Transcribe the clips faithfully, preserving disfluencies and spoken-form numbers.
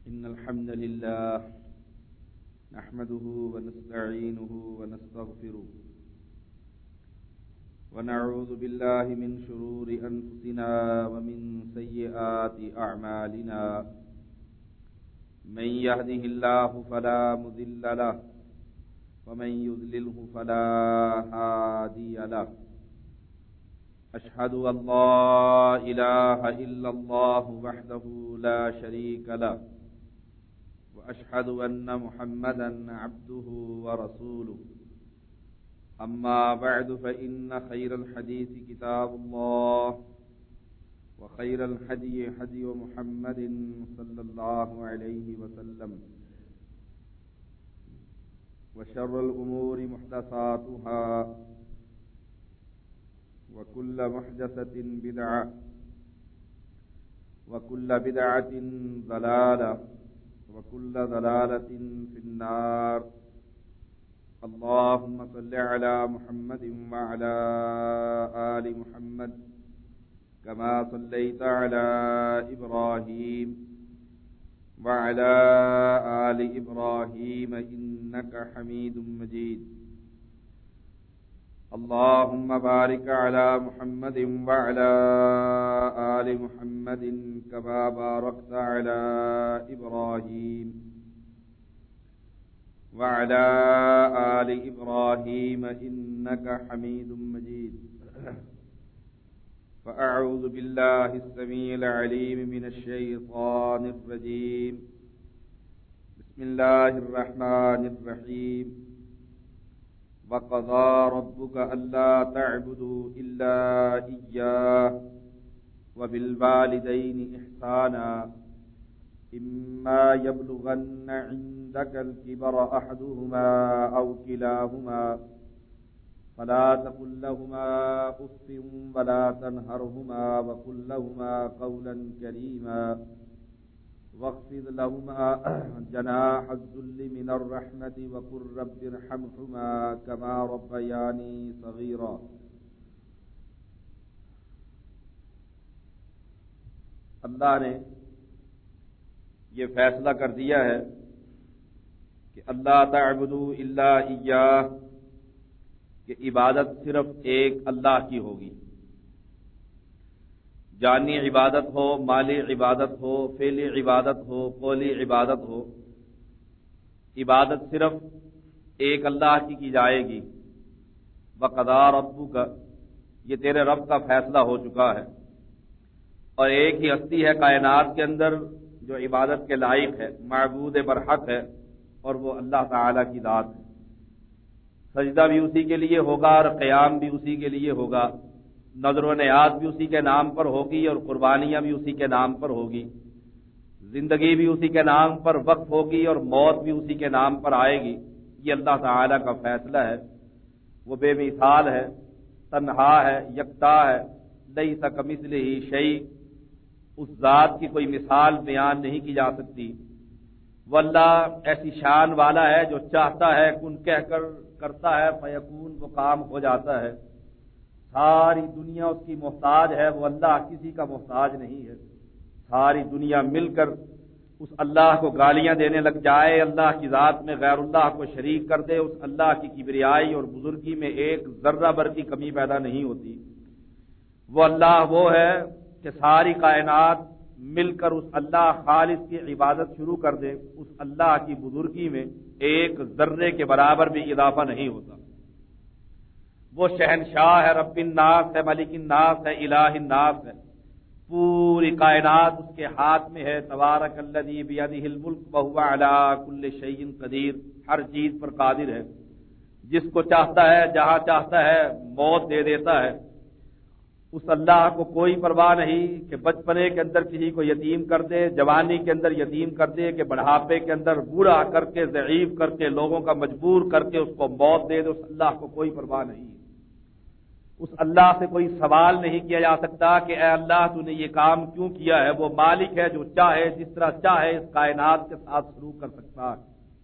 إن الحمد لله نحمده ونستعينه ونستغفره ونعوذ بالله من شرور أنفسنا ومن سيئات أعمالنا من يهده الله فلا مضل له ومن يضلله فلا هادي له أشهد أن لا إله إلا الله وحده لا شريك له وأشهد أن محمدا عبده ورسوله أما بعد فإن خير الحديث كتاب الله وخير الهدي هدي محمد صلى الله عليه وسلم وشر الأمور محدثاتها وكل محدثة بدعة وكل بدعة ضلالة وكل ضلالة في النار. اللهم صل على محمد وعلى آل محمد كما صليت على إبراهيم وعلى آل إبراهيم إنك حميد مجيد. اللهم بارك على محمد وعلى آل محمد كما باركت على إبراهيم وعلى آل إبراهيم إنك حميد مجيد. فأعوذ بالله السميع العليم من الشيطان الرجيم. بسم الله الرحمن الرحيم. وقضى ربك ألا تعبدوا إلا إياه وبالوالدين إحسانا إما يبلغن عندك الكبر أحدهما أو كلاهما فلا تقل لهما أف ولا تنهرهما وقل لهما قولا كريما واخفض لهما جناح الذل من الرحمة وقل رب ارحمهما كما ربياني صغيرا. اللہ نے یہ فیصلہ کر دیا ہے کہ اللہ تعبدوا الا ایاہ، کہ عبادت صرف ایک اللہ کی ہوگی. جانی عبادت ہو، مالی عبادت ہو، فعلی عبادت ہو، قولی عبادت ہو، عبادت صرف ایک اللہ کی کی جائے گی. وقضى ربک، یہ تیرے رب کا فیصلہ ہو چکا ہے. اور ایک ہی ہستی ہے کائنات کے اندر جو عبادت کے لائق ہے، معبود برحق ہے، اور وہ اللہ تعالی کی ذات ہے. سجدہ بھی اسی کے لیے ہوگا اور قیام بھی اسی کے لیے ہوگا، نظر و نیاز بھی اسی کے نام پر ہوگی اور قربانیاں بھی اسی کے نام پر ہوگی. زندگی بھی اسی کے نام پر وقف ہوگی اور موت بھی اسی کے نام پر آئے گی. یہ اللہ تعالی کا فیصلہ ہے. وہ بے مثال ہے، تنہا ہے، یکتا ہے، لیس کمثلہ شیء، اس ذات کی کوئی مثال بیان نہیں کی جا سکتی. وہ اللہ ایسی شان والا ہے جو چاہتا ہے کن کہہ کر کرتا ہے، فیکون، وہ کام ہو جاتا ہے. ساری دنیا اس کی محتاج ہے، وہ اللہ کسی کا محتاج نہیں ہے. ساری دنیا مل کر اس اللہ کو گالیاں دینے لگ جائے، اللہ کی ذات میں غیر اللہ کو شریک کر دے، اس اللہ کی کبریائی اور بزرگی میں ایک ذرہ بھر کی کمی پیدا نہیں ہوتی. وہ اللہ وہ ہے کہ ساری کائنات مل کر اس اللہ خالص کی عبادت شروع کر دے، اس اللہ کی بزرگی میں ایک ذرے کے برابر بھی اضافہ نہیں ہوتا. وہ شہنشاہ ہے، رب الناس ہے، ملک الناس ہے، الہ الناس ہے. پوری کائنات اس کے ہاتھ میں ہے. تبارک الذی بیدہ الملک وہو علی کل شیء قدیر، ہر چیز پر قادر ہے. جس کو چاہتا ہے جہاں چاہتا ہے موت دے دیتا ہے. اس اللہ کو کوئی پرواہ نہیں کہ بچپنے کے اندر کسی کو یتیم کر دے، جوانی کے اندر یتیم کر دے، کہ بڑھاپے کے اندر بوڑھا کر کے، ضعیف کر کے، لوگوں کا مجبور کر کے اس کو موت دے دے. اس اللہ کو کوئی پرواہ نہیں. اس اللہ سے کوئی سوال نہیں کیا جا سکتا کہ اے اللہ تو نے یہ کام کیوں کیا ہے. وہ مالک ہے جو چاہے جس طرح چاہے اس کائنات کے ساتھ سلوک کر سکتا ہے.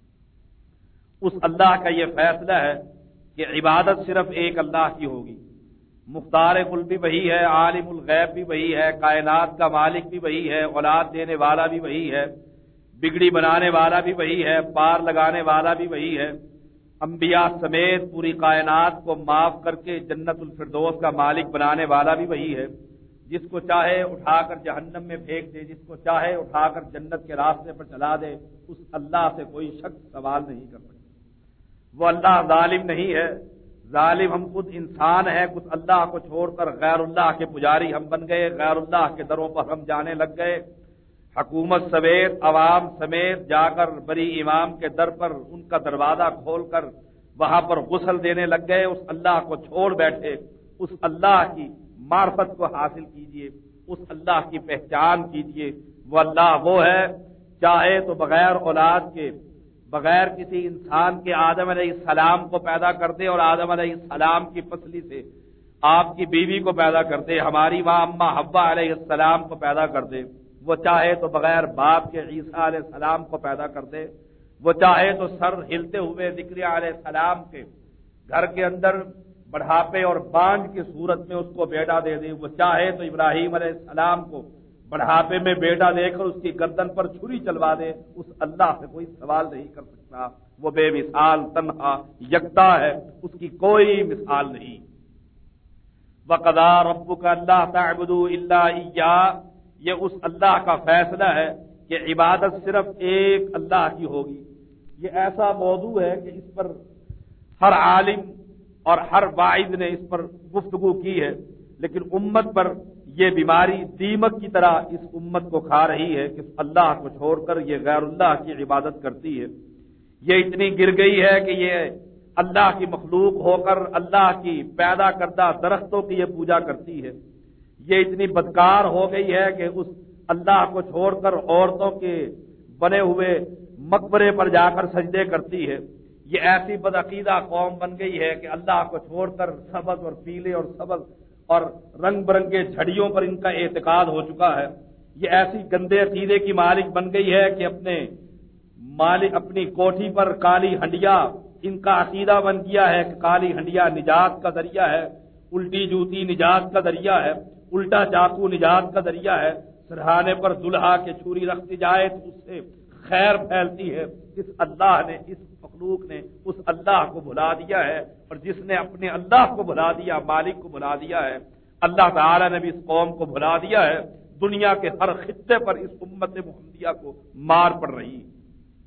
اس اللہ کا یہ فیصلہ ہے کہ عبادت صرف ایک اللہ کی ہوگی. مختار کل بھی وہی ہے، عالم الغیب بھی وہی ہے، کائنات کا مالک بھی وہی ہے، اولاد دینے والا بھی وہی ہے. بگڑی بنانے والا بھی وہی ہے، پار لگانے والا بھی وہی ہے، انبیاء سمیت پوری کائنات کو معاف کر کے جنت الفردوس کا مالک بنانے والا بھی وہی ہے، جس کو چاہے اٹھا کر جہنم میں پھینک دے، جس کو چاہے اٹھا کر جنت کے راستے پر چلا دے، اس اللہ سے کوئی شخص سوال نہیں کر سکتا۔ وہ اللہ ظالم نہیں ہے، ظالم ہم خود انسان ہیں، کچھ اللہ کو چھوڑ کر غیر اللہ کے پجاری ہم بن گئے، غیر اللہ کے دروں پر ہم جانے لگ گئے، حکومت سمیت عوام سمیت جا کر بری امام کے در پر ان کا دروازہ کھول کر وہاں پر غسل دینے لگ گئے، اس اللہ کو چھوڑ بیٹھے۔ اس اللہ کی معرفت کو حاصل کیجئے، اس اللہ کی پہچان کیجئے۔ وہ اللہ وہ ہے، چاہے تو بغیر اولاد کے، بغیر کسی انسان کے آدم علیہ السلام کو پیدا کر دے اور آدم علیہ السلام کی پسلی سے آپ کی بیوی کو پیدا کر دے، ہماری ماں اماں حوا علیہ السلام کو پیدا کر دے۔ وہ چاہے تو بغیر باپ کے عیسیٰ علیہ السلام کو پیدا کر دے، وہ چاہے تو سر ہلتے ہوئے زکریا علیہ السلام کے گھر کے اندر بڑھاپے اور بانج کی صورت میں اس کو بیٹا دے دے، وہ چاہے تو ابراہیم علیہ السلام کو بڑھاپے میں بیٹا دے کر اس کی گردن پر چھری چلوا دے، اس اللہ سے کوئی سوال نہیں کر سکتا۔ وہ بے مثال تنہا یکتا ہے، اس کی کوئی مثال نہیں۔ وَقَضَىٰ رَبُّكَ أَلَّا تَعْبُدُوا إِلَّا إِيَّاهُ، یہ اس اللہ کا فیصلہ ہے کہ عبادت صرف ایک اللہ کی ہوگی۔ یہ ایسا موضوع ہے کہ اس پر ہر عالم اور ہر واعظ نے اس پر گفتگو کی ہے، لیکن امت پر یہ بیماری دیمک کی طرح اس امت کو کھا رہی ہے کہ اللہ کو چھوڑ کر یہ غیر اللہ کی عبادت کرتی ہے۔ یہ اتنی گر گئی ہے کہ یہ اللہ کی مخلوق ہو کر اللہ کی پیدا کردہ درختوں کی یہ پوجا کرتی ہے۔ یہ اتنی بدکار ہو گئی ہے کہ اس اللہ کو چھوڑ کر عورتوں کے بنے ہوئے مقبرے پر جا کر سجدے کرتی ہے۔ یہ ایسی بدعقیدہ قوم بن گئی ہے کہ اللہ کو چھوڑ کر سبز اور پیلے اور سبز اور رنگ برنگے جھڑیوں پر ان کا اعتقاد ہو چکا ہے۔ یہ ایسی گندے عقیدے کی مالک بن گئی ہے کہ اپنے مالک اپنی کوٹھی پر کالی ہنڈیا ان کا عقیدہ بن گیا ہے کہ کالی ہنڈیا نجات کا ذریعہ ہے، الٹی جوتی نجات کا ذریعہ ہے، الٹا چاقو نجات کا ذریعہ ہے، سرہانے پر دلہا کے چھری رکھتی جائے تو اس سے خیر پھیلتی ہے۔ اس اللہ نے، اس مخلوق نے اس اللہ کو بھلا دیا ہے، اور جس نے اپنے اللہ کو بھلا دیا، مالک کو بھلا دیا ہے، اللہ تعالی نے بھی اس قوم کو بھلا دیا ہے۔ دنیا کے ہر خطے پر اس امت محمدیہ کو مار پڑ رہی ہے،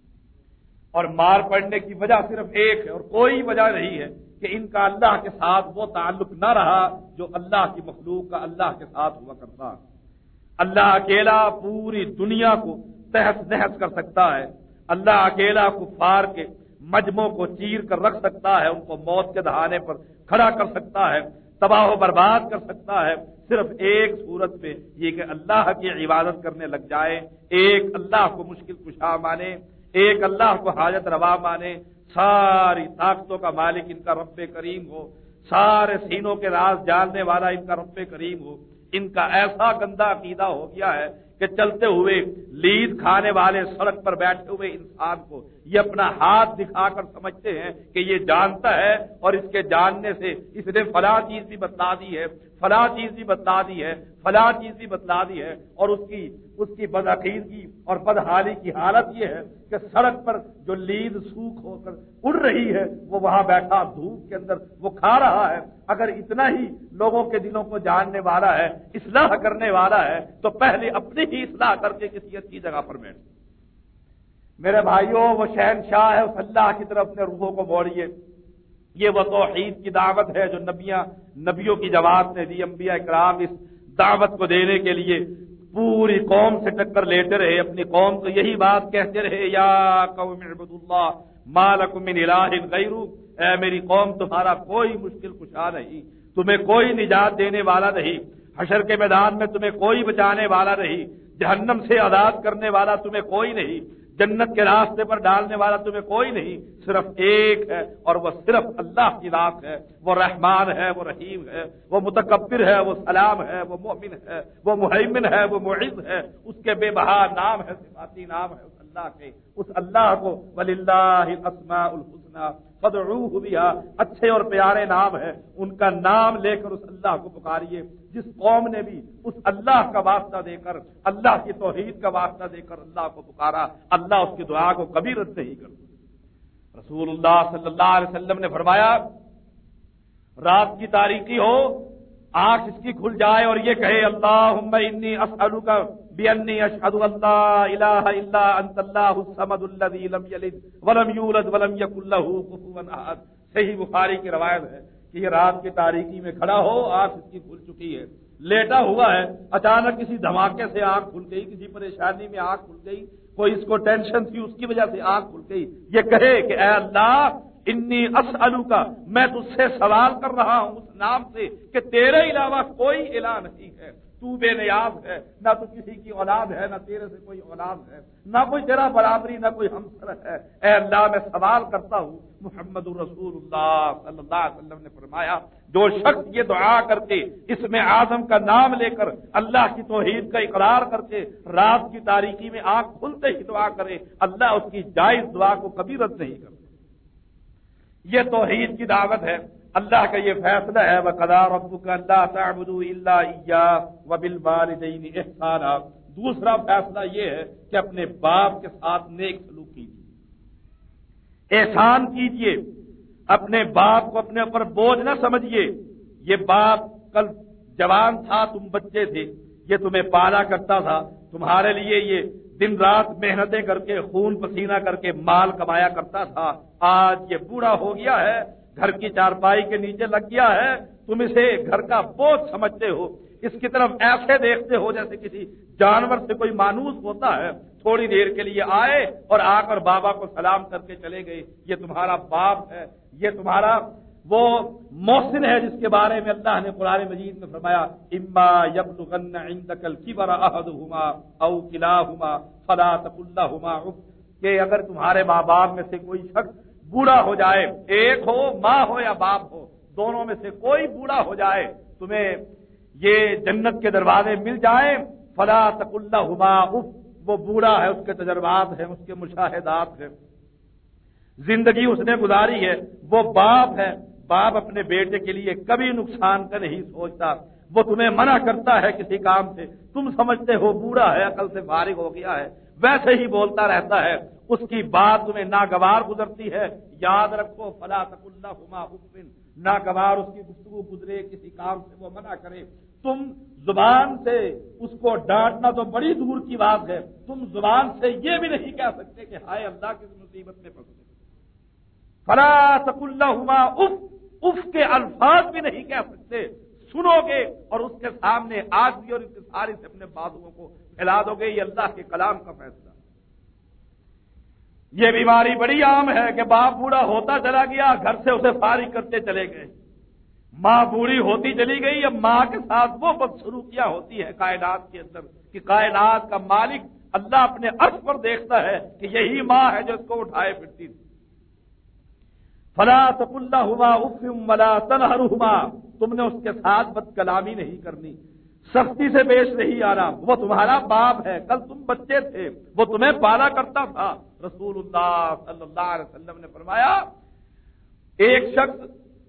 اور مار پڑنے کی وجہ صرف ایک ہے اور کوئی وجہ نہیں ہے کہ ان کا اللہ کے ساتھ وہ تعلق نہ رہا جو اللہ کی مخلوق کا اللہ کے ساتھ ہوا کرتا۔ اللہ اکیلا پوری دنیا کو تہس نہس کر سکتا ہے، اللہ اکیلا کفار کے مجموع کو چیر کر رکھ سکتا ہے، ان کو موت کے دہانے پر کھڑا کر سکتا ہے، تباہ و برباد کر سکتا ہے، صرف ایک صورت میں یہ کہ اللہ کی عبادت کرنے لگ جائے، ایک اللہ کو مشکل کشا مانے، ایک اللہ کو حاجت روا مانے، ساری طاقتوں کا مالک ان کا رب کریم ہو، سارے سینوں کے راز جاننے والا ان کا رب کریم ہو۔ ان کا ایسا گندا عقیدہ ہو گیا ہے کہ چلتے ہوئے لید کھانے والے سڑک پر بیٹھے ہوئے انسان کو یہ اپنا ہاتھ دکھا کر سمجھتے ہیں کہ یہ جانتا ہے، اور اس کے جاننے سے اس نے فلاں چیز بھی بتلا دی ہے، فلاں چیز بھی بتلا دی ہے، فلاں چیز بھی بتلا دی ہے، اور اس کی اس کی بدعقیدگی اور بدحالی کی حالت یہ ہے کہ سڑک پر جو لید سوکھ ہو کر اڑ رہی ہے وہ وہاں بیٹھا دھوپ کے اندر وہ کھا رہا ہے۔ اگر اتنا ہی لوگوں کے دلوں کو جاننے والا ہے، اصلاح کرنے والا ہے، تو پہلے اپنی ہی اصلاح کر کے کسی اچھی جگہ پر بیٹھ۔ میرے بھائیوں، وہ شہنشاہ ہے، اس اللہ کی طرف اپنے روحوں کو موڑیے۔ یہ وہ توحید کی دعوت ہے جو نبیاں نبیوں کی جماعت نے دی، انبیاء کرام اس دعوت کو دینے کے لیے پوری قوم سے ٹکر لیتے رہے، اپنی قوم کو یہی بات کہتے رہے، یا قوم اعبدوا اللہ ما لکم من الہ غیرہ، اے میری قوم تمہارا کوئی مشکل کشا نہیں، تمہیں کوئی نجات دینے والا نہیں، حشر کے میدان میں تمہیں کوئی بچانے والا نہیں، جہنم سے آزاد کرنے والا تمہیں کوئی نہیں، جنت کے راستے پر ڈالنے والا تمہیں کوئی نہیں، صرف ایک ہے، اور وہ صرف اللہ کی ذات ہے۔ وہ رحمان ہے، وہ رحیم ہے، وہ متکبر ہے، وہ سلام ہے، وہ مومن ہے، وہ مہیمن ہے، وہ معز ہے، اس کے بے بہا نام ہے، صفاتی نام ہے اس اللہ کے، اس اللہ کو وَلِلَّهِ الْأَسْمَاءُ الْحُسْنَىٰ الحسنى فادعوه بها، اچھے اور پیارے نام ہیں، ان کا نام لے کر اس اللہ کو پکاریے۔ جس قوم نے بھی اس اللہ کا واسطہ دے کر، اللہ کی توحید کا واسطہ دے کر اللہ کو پکارا، اللہ اس کی دعا کو کبھی رد نہیں کرتا۔ رسول اللہ صلی اللہ علیہ وسلم نے فرمایا، رات کی تاریکی ہو، آنکھ اس کی کھل جائے اور یہ کہے اللہم انی اسألک بانی اشہد ان لا الہ الا انت اللہ الصمد الذی لم یلد ولم یولد ولم یکن لہ کفوا احد۔ صحیح بخاری کی روایت ہے کہ یہ رات کی تاریکی میں کھڑا ہو، آنکھ اس کی کھل چکی ہے، لیٹا ہوا ہے، اچانک کسی دھماکے سے آنکھ کھل گئی، کسی پریشانی میں آنکھ کھل گئی، کوئی اس کو ٹینشن تھی اس کی وجہ سے آنکھ کھل گئی، یہ کہے کہ اے اللہ انی اسألک، میں تجھ سے سوال کر رہا ہوں اس نام سے کہ تیرے علاوہ کوئی الہ نہیں ہے، تو بے نیاز ہے، نہ تو کسی کی اولاد ہے، نہ تیرے سے کوئی اولاد ہے، نہ کوئی تیرا برابری، نہ کوئی ہمسر ہے، اے اللہ میں سوال کرتا ہوں۔ محمد رسول اللہ صلی اللہ علیہ وسلم نے فرمایا، جو شخص یہ دعا کر کے اسم اعظم کا نام لے کر اللہ کی توحید کا اقرار کر کے رات کی تاریکی میں آنکھ کھلتے ہی دعا کرے، اللہ اس کی جائز دعا کو کبھی رد نہیں کرتا۔ یہ توحید کی دعوت ہے، اللہ کا یہ فیصلہ ہے، وَقَضَىٰ رَبُّكَ أَلَّا تَعْبُدُوا إِلَّا إِيَّاهُ وَبِالْوَالِدَيْنِ إِحْسَانًا۔ دوسرا فیصلہ یہ ہے کہ اپنے باپ کے ساتھ نیک سلوک کیجیے، احسان کیجیے، اپنے باپ کو اپنے اوپر بوجھ نہ سمجھیے۔ یہ باپ کل جوان تھا، تم بچے تھے، یہ تمہیں پالا کرتا تھا، تمہارے لیے یہ دن رات محنتیں کر کے خون پسینہ کر کے مال کمایا کرتا تھا، آج یہ بوڑھا ہو گیا ہے، گھر کی چارپائی کے نیچے لگ گیا ہے، تم اسے گھر کا بوجھ سمجھتے ہو، اس کی طرف ایسے دیکھتے ہو جیسے کسی جانور سے کوئی مانوس ہوتا ہے، تھوڑی دیر کے لیے آئے اور آ کر بابا کو سلام کر کے چلے گئے، یہ تمہارا باپ ہے، یہ تمہارا وہ محسن ہے جس کے بارے میں اللہ نے قرآن مجید میں فرمایا اما یبلغن عندک الکبر احدہما او کلاہما فلا تقل لہما اف، کہ اگر تمہارے ماں باپ میں سے کوئی شخص بوڑھا ہو جائے، ایک ہو ماں ہو یا باپ ہو، دونوں میں سے کوئی بوڑھا ہو جائے، تمہیں یہ جنت کے دروازے مل جائیں، فلا تقل لہما اف، وہ بوڑھا ہے، اس کے تجربات ہیں، اس کے مشاہدات ہیں، زندگی اس نے گزاری ہے، وہ باپ ہے، باپ اپنے بیٹے کے لیے کبھی نقصان کا نہیں سوچتا، وہ تمہیں منع کرتا ہے کسی کام سے، تم سمجھتے ہو بوڑھا ہے، عقل سے فارغ ہو گیا ہے، ویسے ہی بولتا رہتا ہے، اس کی بات تمہیں ناگوار گزرتی ہے، یاد رکھو فلا تقل لہما اف، ناگوار اس کی گفتگو گزرے، کسی کام سے وہ منع کرے، تم زبان سے اس کو ڈانٹنا تو بڑی دور کی بات ہے، تم زبان سے یہ بھی نہیں کہہ سکتے کہ ہائے اللہ کی مصیبت میں پھنس گئے، فلا تقل لہما اف، اف کے الفاظ بھی نہیں کہہ سکتے، سنو گے اور اس کے سامنے آج بھی اور انتصاری سے اپنے بازوؤں کو پھیلا دو گے، یہ اللہ کے کلام کا فیصلہ۔ یہ بیماری بڑی عام ہے کہ باپ بوڑھا ہوتا چلا گیا، گھر سے اسے فارغ کرتے چلے گئے، ماں بوڑھی ہوتی چلی گئی، اب ماں کے ساتھ وہ بدسلوکیاں ہوتی ہے کائنات کے اندر کہ کائنات کا مالک اللہ اپنے عرش پر دیکھتا ہے کہ یہی ماں ہے جو اس کو اٹھائے پھرتی تھی۔ فلا تقل لہما اف ولا تنہرہما، تم نے اس کے ساتھ بد کلامی نہیں کرنی، سختی سے پیش نہیں آنا، وہ تمہارا باپ ہے، کل تم بچے تھے، وہ تمہیں پالا کرتا تھا۔ رسول اللہ صلی اللہ علیہ وسلم نے فرمایا، ایک شخص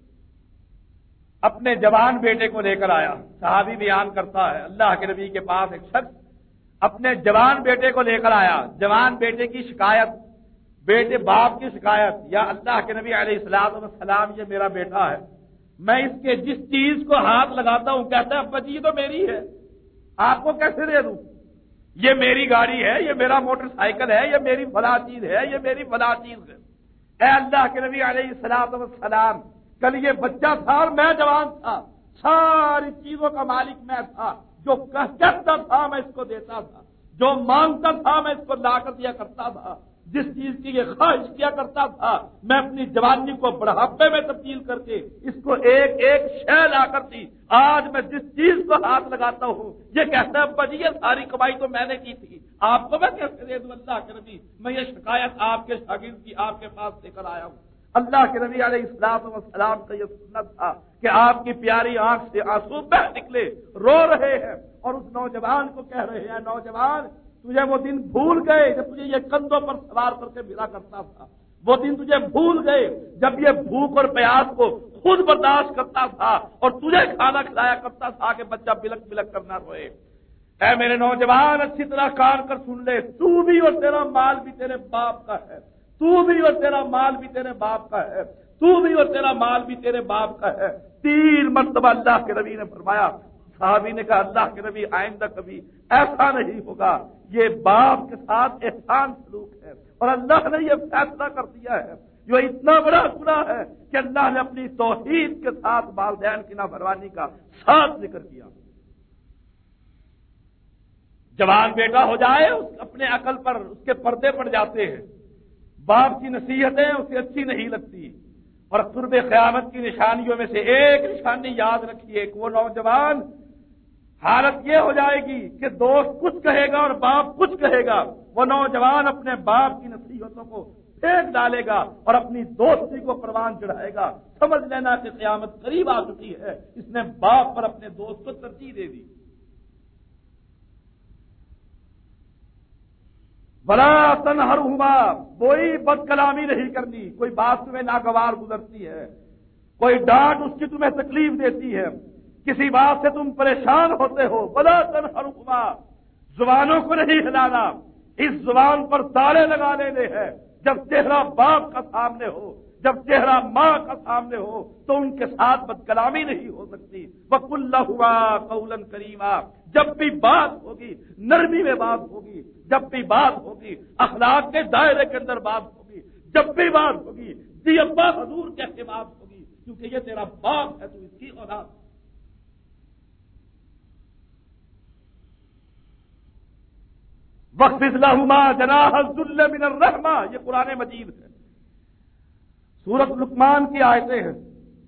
اپنے جوان بیٹے کو لے کر آیا، صحابی بیان کرتا ہے اللہ کے نبی کے پاس ایک شخص اپنے جوان بیٹے کو لے کر آیا، جوان بیٹے کی شکایت، بیٹے باپ کی شکایت، یا اللہ کے نبی علیہ الصلوۃ والسلام یہ میرا بیٹا ہے، میں اس کے جس چیز کو ہاتھ لگاتا ہوں کہتا ہے ابا جی یہ تو میری ہے، آپ کو کیسے دے دوں، یہ میری گاڑی ہے، یہ میرا موٹر سائیکل ہے، یہ میری فلاں چیز ہے، یہ میری فلاں چیز ہے۔ اے اللہ کے نبی علیہ الصلوۃ والسلام، کل یہ بچہ تھا اور میں جوان تھا، ساری چیزوں کا مالک میں تھا، جو کہتا تھا میں اس کو دیتا تھا، جو مانگتا تھا میں اس کو لا کر دیا کرتا تھا، جس چیز کی یہ خواہش کیا کرتا تھا میں اپنی جوانی کو بڑھاپے میں تبدیل کر کے اس کو ایک ایک شے لا کر دی، آج میں جس چیز کو ہاتھ لگاتا ہوں یہ کہتا ہے ابا جی یہ ساری کمائی تو میں نے کی تھی، آپ کو میں کیسے دے دوں اللہ کے نبی، میں یہ شکایت آپ کے شاگرد کی آپ کے پاس لے کر آیا ہوں۔ اللہ کے نبی علیہ السلام والسلام کا یہ سنت تھا کہ آپ کی پیاری آنکھ سے آنسو بہہ نکلے، رو رہے ہیں اور اس نوجوان کو کہہ رہے ہیں نوجوان تجھے وہ دن بھول گئے جب تجھے یہ کندھوں پر سوار کر کے ملا کرتا تھا، وہ دن تجھے بھول گئے جب یہ بھوک اور پیاس کو خود برداشت کرتا تھا اور تجھے کھانا کھلایا کرتا تھا کہ بچہ بلک بلک کرنا روئے۔ اے میرے نوجوان اچھی طرح کان کر سن لے، تو بھی اور تیرا مال بھی تیرے باپ کا ہے، تو بھی اور تیرا مال بھی تیرے باپ کا ہے، تو بھی اور تیرا مال بھی تیرے باپ کا ہے۔ تین مرتبہ اللہ کے نبی نے فرمایا۔ صحابی نے کہا اللہ کے نبی آئندہ کبھی ایسا نہیں ہوگا، یہ باپ کے ساتھ احسان سلوک ہے، اور اللہ نے یہ فیصلہ کر دیا ہے، جو اتنا بڑا گناہ ہے کہ اللہ نے اپنی توحید کے ساتھ والدین کی نافرمانی کا ساتھ ذکر کیا۔ جوان بیٹا ہو جائے اس اپنے عقل پر اس کے پردے پڑ جاتے ہیں، باپ کی نصیحتیں اسے اچھی نہیں لگتی، اور قرب قیامت کی نشانیوں میں سے ایک نشانی یاد رکھیے کہ وہ نوجوان حالت یہ ہو جائے گی کہ دوست کچھ کہے گا اور باپ کچھ کہے گا، وہ نوجوان اپنے باپ کی نصیحتوں کو پھینک ڈالے گا اور اپنی دوستی کو پروان چڑھائے گا۔ سمجھ لینا کہ قیامت قریب آ چکی ہے، اس نے باپ پر اپنے دوست کو ترجیح دے دی۔ ولا تنہرہما، کوئی بد کلامی نہیں کرنی، کوئی بات تمہیں ناگوار گزرتی ہے، کوئی ڈانٹ اس کی تمہیں تکلیف دیتی ہے، کسی بات سے تم پریشان ہوتے ہو، ولا تنہرہما، زبانوں کو نہیں ہلانا، اس زبان پر تالے لگا لینے ہیں۔ جب چہرہ باپ کا سامنے ہو، جب چہرہ ماں کا سامنے ہو تو ان کے ساتھ بد کلامی نہیں ہو سکتی۔ وَقُلْ لَهُمَا قَوْلًا كَرِيمًا، جب بھی بات ہوگی نرمی میں بات ہوگی، جب بھی بات ہوگی اخلاق کے دائرے کے اندر بات ہوگی، جب بھی بات ہوگی جی ابا حضور کہہ کے بات ہوگی، کیونکہ یہ تیرا باپ ہے، تو اس کی اولاد۔ وَاخْفِضْ لَهُمَا جَنَاحَ الذُّلِّ مِنَ الرَّحْمَةِ، یہ قرآن مجید ہے، سورت لقمان کی آیتیں ہیں،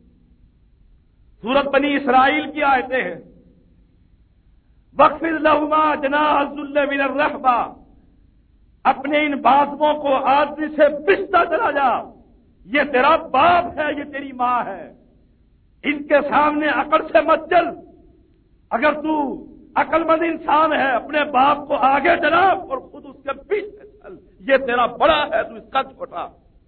سورت بنی اسرائیل کی آیتیں ہیں۔ وَاخْفِضْ لَهُمَا جَنَاحَ الذُّلِّ مِنَ الرَّحْمَةِ، اپنے ان بازوؤں کو آدمی سے پستا چلا جا، یہ تیرا باپ ہے، یہ تیری ماں ہے، ان کے سامنے عقل سے مت چل۔ اگر تو عقل مند انسان ہے اپنے باپ کو آگے چلا اور خود اس کے پیچھے چل، یہ تیرا بڑا ہے تو اس کا چھوٹا۔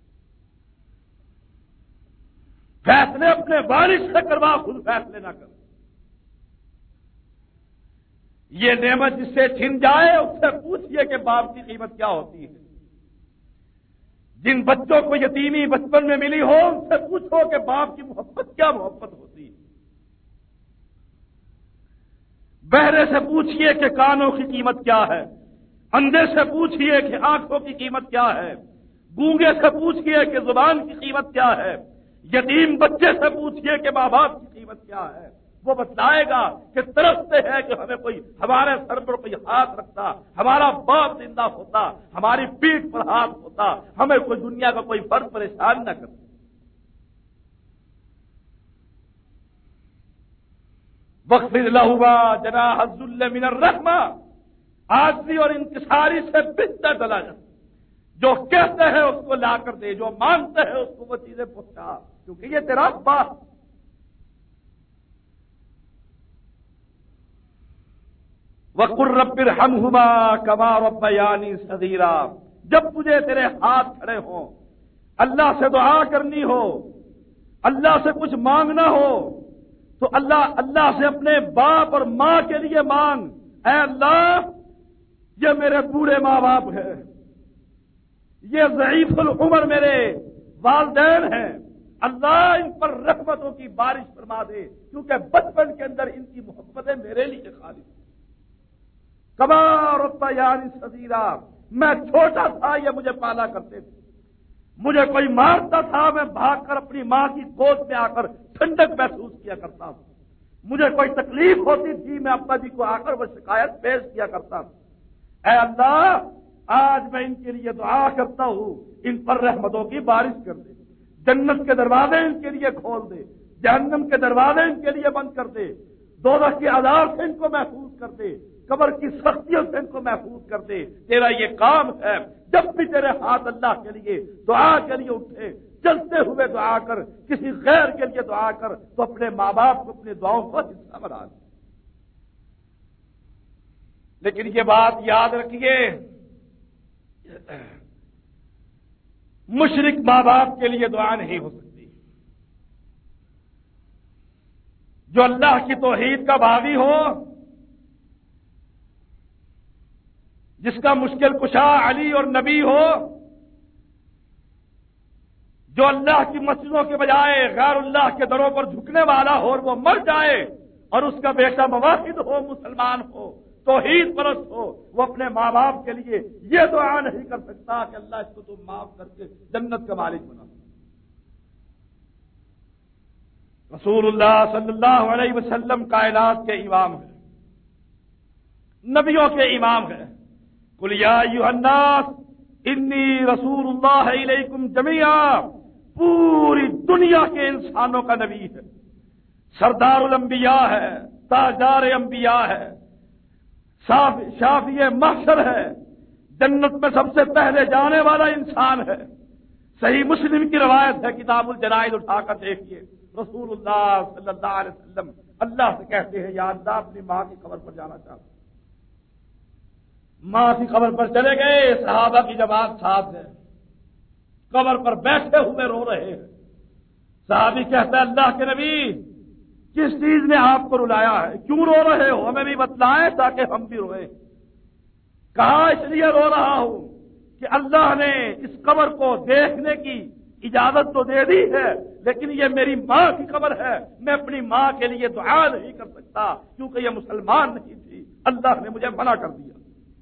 فیصلے اپنے والد سے کروا، خود فیصلے نہ کر۔ یہ نعمت جس سے چھن جائے اس سے پوچھئے کہ باپ کی قیمت کیا ہوتی ہے۔ جن بچوں کو یتیمی بچپن میں ملی ہو ان سے پوچھو کہ باپ کی محبت کیا محبت ہوتی ہے۔ بہرے سے پوچھئے کہ کانوں کی قیمت کیا ہے، اندھے سے پوچھئے کہ آنکھوں کی قیمت کیا ہے، گونگے سے پوچھئے کہ زبان کی قیمت کیا ہے، یتیم بچے سے پوچھئے کہ ماں باپ کی قیمت کیا ہے۔ وہ بتلائے گا کہ ترستے ہیں کہ ہمیں کوئی ہمارے سر پر کوئی ہاتھ رکھتا، ہمارا باپ زندہ ہوتا، ہماری پیٹھ پر ہاتھ ہوتا، ہمیں کوئی دنیا کا کوئی فرد پریشان نہ کرتا۔ وَاخْفِضْ لَهُمَا جَنَاحَ الذُّلِّ مِنَ الرَّحْمَةِ، عاجزی اور انکساری سے بستر ڈلا جا، جو کہتے ہیں اس کو لا کر دے، جو مانتے ہیں اس کو وہ چیزیں پہنچا، کیونکہ یہ تیرا باپ۔ وَقُلْ رَبِّ ارْحَمْهُمَا كَمَا رَبَّيَانِي صَغِيرًا، جب تجھے تیرے ہاتھ کھڑے ہوں، اللہ سے دعا کرنی ہو، اللہ سے کچھ مانگنا ہو تو اللہ اللہ سے اپنے باپ اور ماں کے لیے مانگ۔ اے اللہ یہ میرے بوڑھے ماں باپ ہیں، یہ ضعیف العمر میرے والدین ہیں، اللہ ان پر رحمتوں کی بارش فرما دے، کیونکہ بچپن کے اندر ان کی محبتیں میرے لیے خالص۔ کما ربیانی صغیرا، میں چھوٹا تھا یہ مجھے پالا کرتے تھے، مجھے کوئی مارتا تھا میں بھاگ کر اپنی ماں کی گود میں آ کر ٹھنڈک محسوس کیا کرتا تھا، مجھے کوئی تکلیف ہوتی تھی میں ابا جی کو آ کر وہ شکایت پیش کیا کرتا تھا۔ اے اللہ آج میں ان کے لیے دعا کرتا ہوں، ان پر رحمتوں کی بارش کر دے، جنت کے دروازے ان کے لیے کھول دے، جہنم کے دروازے ان کے لیے بند کر دے، دوزخ کی عذاب سے ان کو محفوظ کر دے، قبر کی سختیوں سے ان کو محفوظ کر دے۔ تیرا یہ کام ہے، جب بھی تیرے ہاتھ اللہ کے لیے دعا کے لیے اٹھے، چلتے ہوئے دعا کر، کسی غیر کے لیے دعا کر، تو اپنے ماں باپ کو اپنے دعاؤں کا حصہ بنا دے۔ لیکن یہ بات یاد رکھیے، مشرک ماں باپ کے لیے دعا نہیں ہو سکتی. جو اللہ کی توحید کا باغی ہو، جس کا مشکل کشا علی اور نبی ہو، جو اللہ کی مسجدوں کے بجائے غیر اللہ کے دروں پر جھکنے والا ہو اور وہ مر جائے اور اس کا بیٹا موحد ہو، مسلمان ہو، توحید پرست ہو، وہ اپنے ماں باپ کے لیے یہ دعا نہیں کر سکتا کہ اللہ اس کو تم معاف کر کے جنت کا مالک بنا. رسول اللہ صلی اللہ علیہ وسلم کائنات کے امام ہیں، نبیوں کے امام ہیں. قل یا ایھا الناس انی رسول اللہ الیکم جمیعا، پوری دنیا کے انسانوں کا نبی ہے، سردار الانبیاء ہے، تاجدار انبیاء ہے، شافی محشر ہے، جنت میں سب سے پہلے جانے والا انسان ہے. صحیح مسلم کی روایت ہے، کتاب الجنائز اٹھا کر دیکھیے، رسول اللہ صلی اللہ علیہ وسلم اللہ سے کہتے ہیں یا اللہ اپنی ماں کی قبر پر جانا چاہتا ہوں. ماں کی قبر پر چلے گئے، صحابہ کی جماعت ساتھ ہے، قبر پر بیٹھے ہوئے رو رہے ہیں. صحابی کہتا ہے اللہ کے نبی کس چیز نے آپ کو رلایا ہے، کیوں رو رہے ہو، ہمیں بھی بتلائیں تاکہ ہم بھی روئیں. کہا اس لیے رو رہا ہوں کہ اللہ نے اس قبر کو دیکھنے کی اجازت تو دے دی ہے، لیکن یہ میری ماں کی قبر ہے، میں اپنی ماں کے لیے دعا نہیں کر سکتا کیونکہ یہ مسلمان نہیں تھی، اللہ نے مجھے منع کر دیا.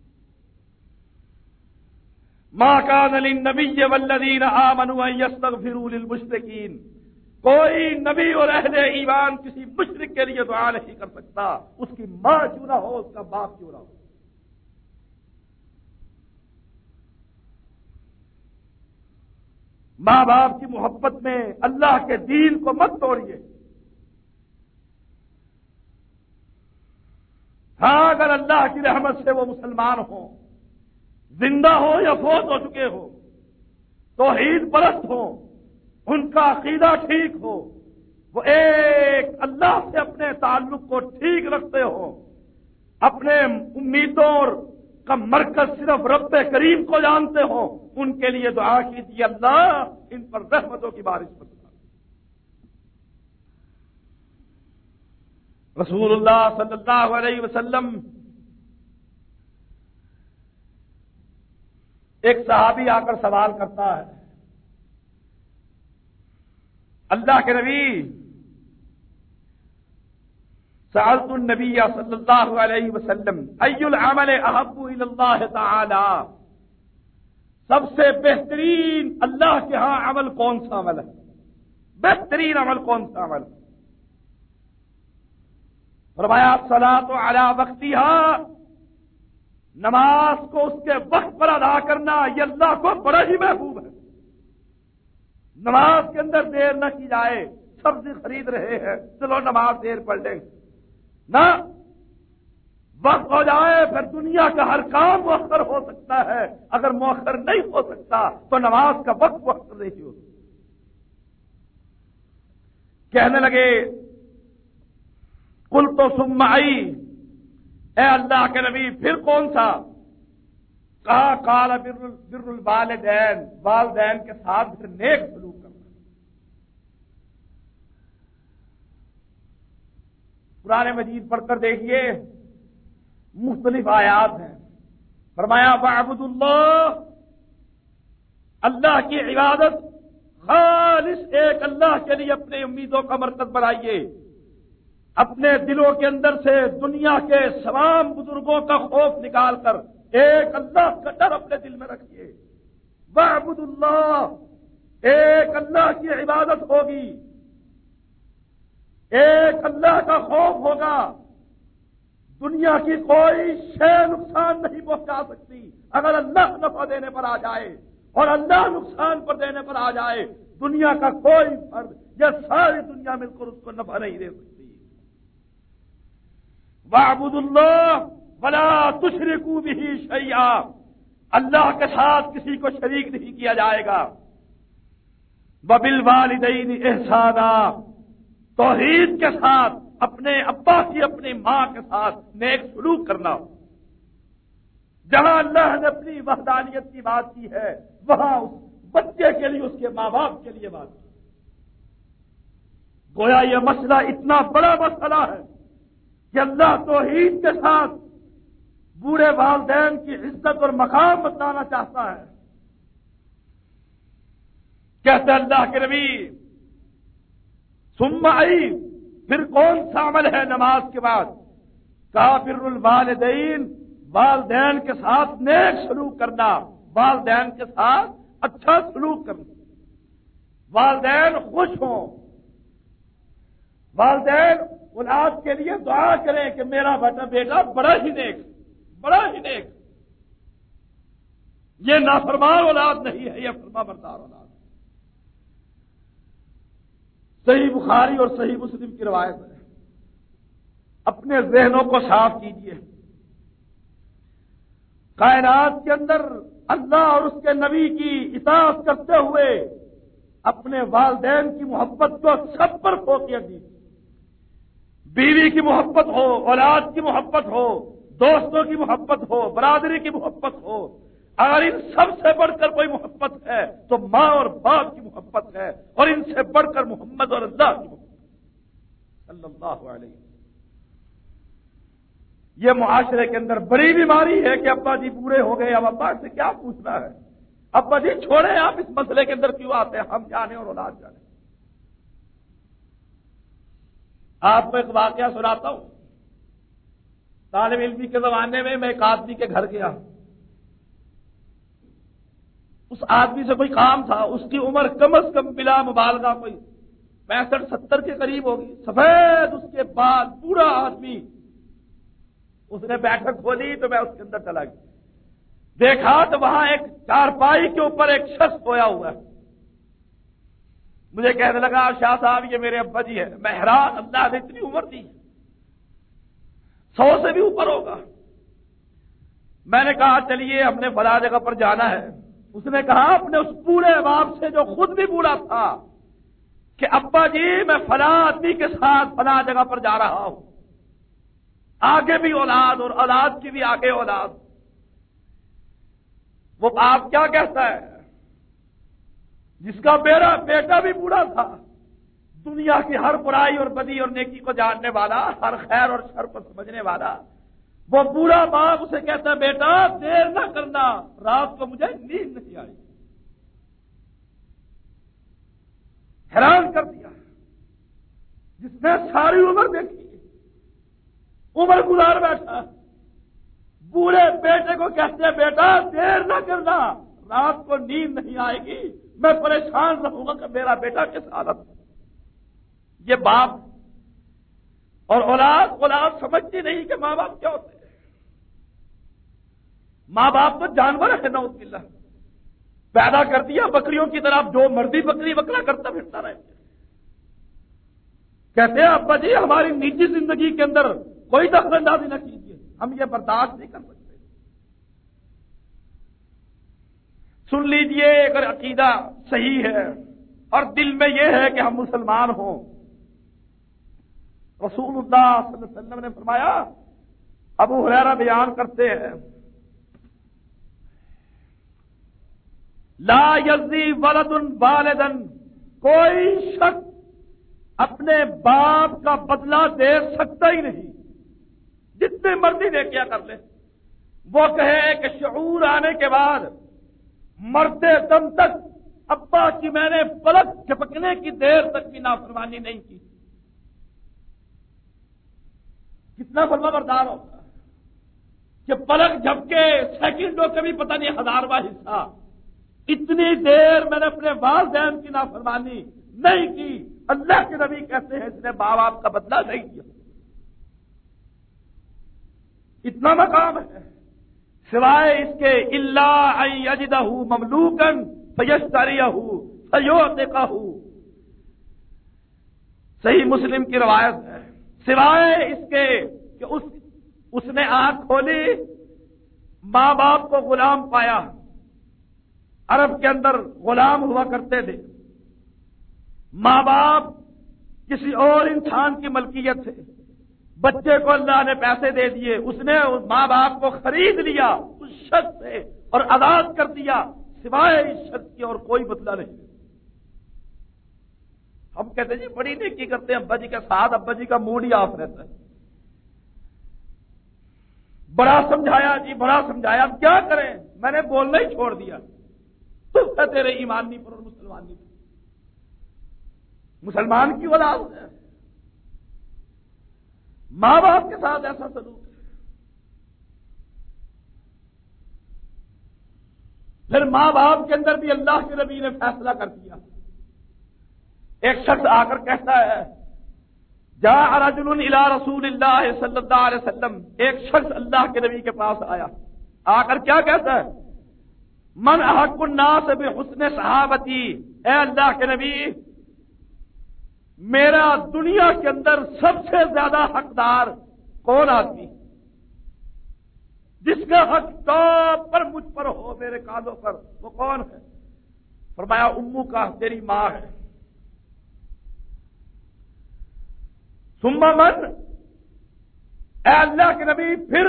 ما کان للنبی والذین آمنوا ان یستغفروا للمشرکین، کوئی نبی اور اہل ایمان کسی مشرک کے لیے دعا نہیں کر سکتا، اس کی ماں کیوں نہ ہو، اس کا باپ کیوں نہ ہو. ماں باپ کی محبت میں اللہ کے دین کو مت توڑیے. ہاں اگر اللہ کی رحمت سے وہ مسلمان ہوں، زندہ ہو یا فوت ہو چکے ہو، توحید پرست ہو، ان کا عقیدہ ٹھیک ہو، وہ ایک اللہ سے اپنے تعلق کو ٹھیک رکھتے ہو، اپنے امیدوں کا مرکز صرف رب کریم کو جانتے ہو، ان کے لیے دعا کیجیے اللہ ان پر رحمتوں کی بارش برسا. رسول اللہ صلی اللہ علیہ وسلم ایک صحابی آ کر سوال کرتا ہے، اللہ کے نبی سألت النبی صلی اللہ علیہ وسلم ای العمل احب الی اللہ تعالی، سب سے بہترین اللہ کے ہاں عمل کون سا عمل ہے، بہترین عمل کون سا عمل؟ فرمایا الصلاۃ علی وقتہا، نماز کو اس کے وقت پر ادا کرنا، یہ اللہ کو بڑا ہی محبوب ہے. نماز کے اندر دیر نہ کی جائے، سبزی خرید رہے ہیں چلو نماز دیر پڑھ لیں، نہ وقت ہو جائے پھر دنیا کا ہر کام مؤخر ہو سکتا ہے، اگر مؤخر نہیں ہو سکتا تو نماز کا وقت مؤخر نہیں ہو سکتا. کہنے لگے قل تو ثم ای، اے اللہ کے نبی پھر کون سا؟ کہا قال بر بر الوالدین، والدین کے ساتھ پھر نیک سلوک کرنا. قرآن مجید پڑھ کر دیکھیے، مختلف آیات ہیں. فرمایا فاعبد اللہ، اللہ کی عبادت خالص ایک اللہ کے لیے اپنے امیدوں کا مرکز بنائیے. اپنے دلوں کے اندر سے دنیا کے تمام بزرگوں کا خوف نکال کر ایک اللہ کا ڈر اپنے دل میں رکھیے. وَاعْبُدُ اللَّهِ، ایک اللہ کی عبادت ہوگی، ایک اللہ کا خوف ہوگا. دنیا کی کوئی شے نقصان نہیں پہنچا سکتی اگر اللہ نفع دینے پر آ جائے، اور اللہ نقصان پر دینے پر آ جائے دنیا کا کوئی فرد یا ساری دنیا مل کر اس کو نفع نہیں دے سکتی. وَاعْبُدُ اللَّهَ وَلَا تُشْرِكُوا بِهِ شَيْئًا، اللہ کے ساتھ کسی کو شریک نہیں کیا جائے گا. وَبِالْوَالِدَيْنِ إِحْسَانًا، توحید کے ساتھ اپنے ابا کی اپنی ماں کے ساتھ نیک سلوک کرنا. جہاں اللہ نے اپنی وحدانیت کی بات کی ہے وہاں بچے کے لیے، اس کے ماں باپ کے لیے بات کی۔ گویا یہ مسئلہ اتنا بڑا مسئلہ ہے کہ اللہ توحید کے ساتھ بوڑھے والدین کی عزت اور مقام بتانا چاہتا ہے۔ کہتے اللہ کے نبی ثم آئی، پھر کون سا عمل ہے نماز کے بعد؟ کہا بر الوالدین، والدین کے ساتھ نیک سلوک کرنا، والدین کے ساتھ اچھا سلوک کرنا، والدین خوش ہوں، والدین اولاد کے لیے دعا کریں کہ میرا بیٹا بیٹا بڑا ہی نیک، بڑا ہی نیک۔ یہ نافرمان اولاد نہیں ہے، یہ فرما بردار اولاد۔ صحیح بخاری اور صحیح مسلم کی روایت ہے۔ اپنے ذہنوں کو صاف کیجیے۔ کائنات کے اندر اللہ اور اس کے نبی کی اطاعت کرتے ہوئے اپنے والدین کی محبت کو سب پر فوقیت دی۔ بیوی کی محبت ہو، اولاد کی محبت ہو، دوستوں کی محبت ہو، برادری کی محبت ہو، اگر ان سب سے بڑھ کر کوئی محبت ہے تو ماں اور باپ کی محبت ہے، اور ان سے بڑھ کر محمد اور اللہ کی محبت صلی اللہ علیہ وسلم۔ یہ معاشرے کے اندر بڑی بیماری ہے کہ ابا جی بوڑھے ہو گئے، اب ابا سے کیا پوچھنا ہے، ابا جی چھوڑیں، آپ اس مسئلے کے اندر کیوں آتے ہیں، ہم جانے اور اولاد جانے۔ آپ کو ایک واقعہ سناتا ہوں۔ طالب علمی کے زمانے میں میں ایک آدمی کے گھر گیا۔ اس آدمی سے کوئی کام تھا، اس کی عمر کم از کم بلا مبالغہ کوئی پینسٹھ ستر کے قریب ہوگی، سفید اس کے بعد پورا آدمی۔ اس نے بیٹھک کھولی تو میں اس کے اندر چلا گیا، دیکھا تو وہاں ایک چارپائی کے اوپر ایک شخص سویا ہوا ہے۔ مجھے کہنے لگا شاہ صاحب یہ میرے ابا جی ہے۔ میں حیران، اللہ نے اتنی عمر دی، سو سے بھی اوپر ہوگا۔ میں نے کہا چلیے ہم نے فلاں جگہ پر جانا ہے۔ اس نے کہا اپنے اس بوڑھے باپ سے جو خود بھی بوڑھا تھا کہ ابا جی میں فلاں آدمی کے ساتھ فلاں جگہ پر جا رہا ہوں، آگے بھی اولاد اور اولاد کی بھی آگے اولاد۔ وہ باپ کیا کہتا ہے؟ جس کا میرا بیٹا بھی بوڑھا تھا، دنیا کی ہر برائی اور بدی اور نیکی کو جاننے والا، ہر خیر اور شر کو سمجھنے والا، وہ بوڑھا باپ اسے کہتا ہے بیٹا دیر نہ کرنا، رات کو مجھے نیند نہیں آئی۔ حیران کر دیا، جس نے ساری عمر دیکھی، عمر گزار بیٹھا، بوڑھے بیٹے کو کہتے ہیں بیٹا دیر نہ کرنا، رات کو نیند نہیں آئے گی، میں پریشان رہوں گا کہ میرا بیٹا کس حالت میں۔ یہ باپ اور اولاد اولاد سمجھتی نہیں کہ ماں باپ کیا ہوتے ہیں۔ ماں باپ تو جانور ہے، نعوذ باللہ، پیدا کر دیا بکریوں کی طرح، جو مردی بکری بکرا کرتا پھرتا رہے۔ کہتے ہیں ابا جی ہماری نجی زندگی کے اندر کوئی دخل اندازی نہ کیجیے، ہم یہ برداشت نہیں کر سکتے۔ سن لیجئے، اگر عقیدہ صحیح ہے اور دل میں یہ ہے کہ ہم مسلمان ہوں، رسول اللہ صلی اللہ علیہ وسلم نے فرمایا، ابو ہریرہ بیان کرتے ہیں، لا یزنی ولد والدا، کوئی شخص اپنے باپ کا بدلہ دے سکتا ہی نہیں، جتنے مرضی نے کیا کر لے۔ وہ کہے کہ شعور آنے کے بعد مرتے دم تک ابا کی میں نے پلک جھپکنے کی دیر تک بھی نافرمانی نہیں کی، کتنا فرما بردار ہوگا کہ پلک جھپکے سیکنڈوں کا بھی پتہ نہیں ہزارواں حصہ، اتنی دیر میں نے اپنے والدین کی نافرمانی نہیں کی۔ اللہ کے نبی کہتے ہیں اس نے ماں باپ کا بدلہ نہیں دیا، اتنا مقام ہے، سوائے اس کے الا ان یجدہ مملوکا فیشتریہ فیعتقہ، صحیح مسلم کی روایت ہے، سوائے اس کے کہ اس اس نے آنکھ کھولی، ماں باپ کو غلام پایا۔ عرب کے اندر غلام ہوا کرتے تھے، ماں باپ کسی اور انسان کی ملکیت تھے، بچے کو اللہ نے پیسے دے دیے، اس نے ماں باپ کو خرید لیا اس شخص سے اور آزاد کر دیا، سوائے اس شخص کی اور کوئی بدلہ نہیں۔ ہم کہتے ہیں جی بڑی نیکی کرتے ہیں ابا جی کے ساتھ، ابا جی کا موڈ ہی آف رہتا ہے، بڑا سمجھایا جی بڑا سمجھایا، اب کیا کریں، میں نے بولنا ہی چھوڑ دیا۔ تو تیرے ایمان نہیں پر اور مسلمان نہیں پر، مسلمان کی اولاد ہے، ماں باپ کے ساتھ ایسا سلوک ہے۔ پھر ماں باپ کے اندر بھی اللہ کے نبی نے فیصلہ کر دیا۔ ایک شخص آ کر کہتا ہے جاء رجل الى رسول اللہ صلی اللہ علیہ وسلم، ایک شخص اللہ کے نبی کے پاس آیا، آ کر کیا کہتا ہے، من احق الناس بحسن صحابتی، اے اللہ کے نبی میرا دنیا کے اندر سب سے زیادہ حقدار کون آدمی، جس کا حق ٹاپ پر مجھ پر ہو میرے کاندھوں پر، وہ کون ہے؟ فرمایا امو کا، تیری ماں ہے۔ ثم من، اے اللہ کے نبی پھر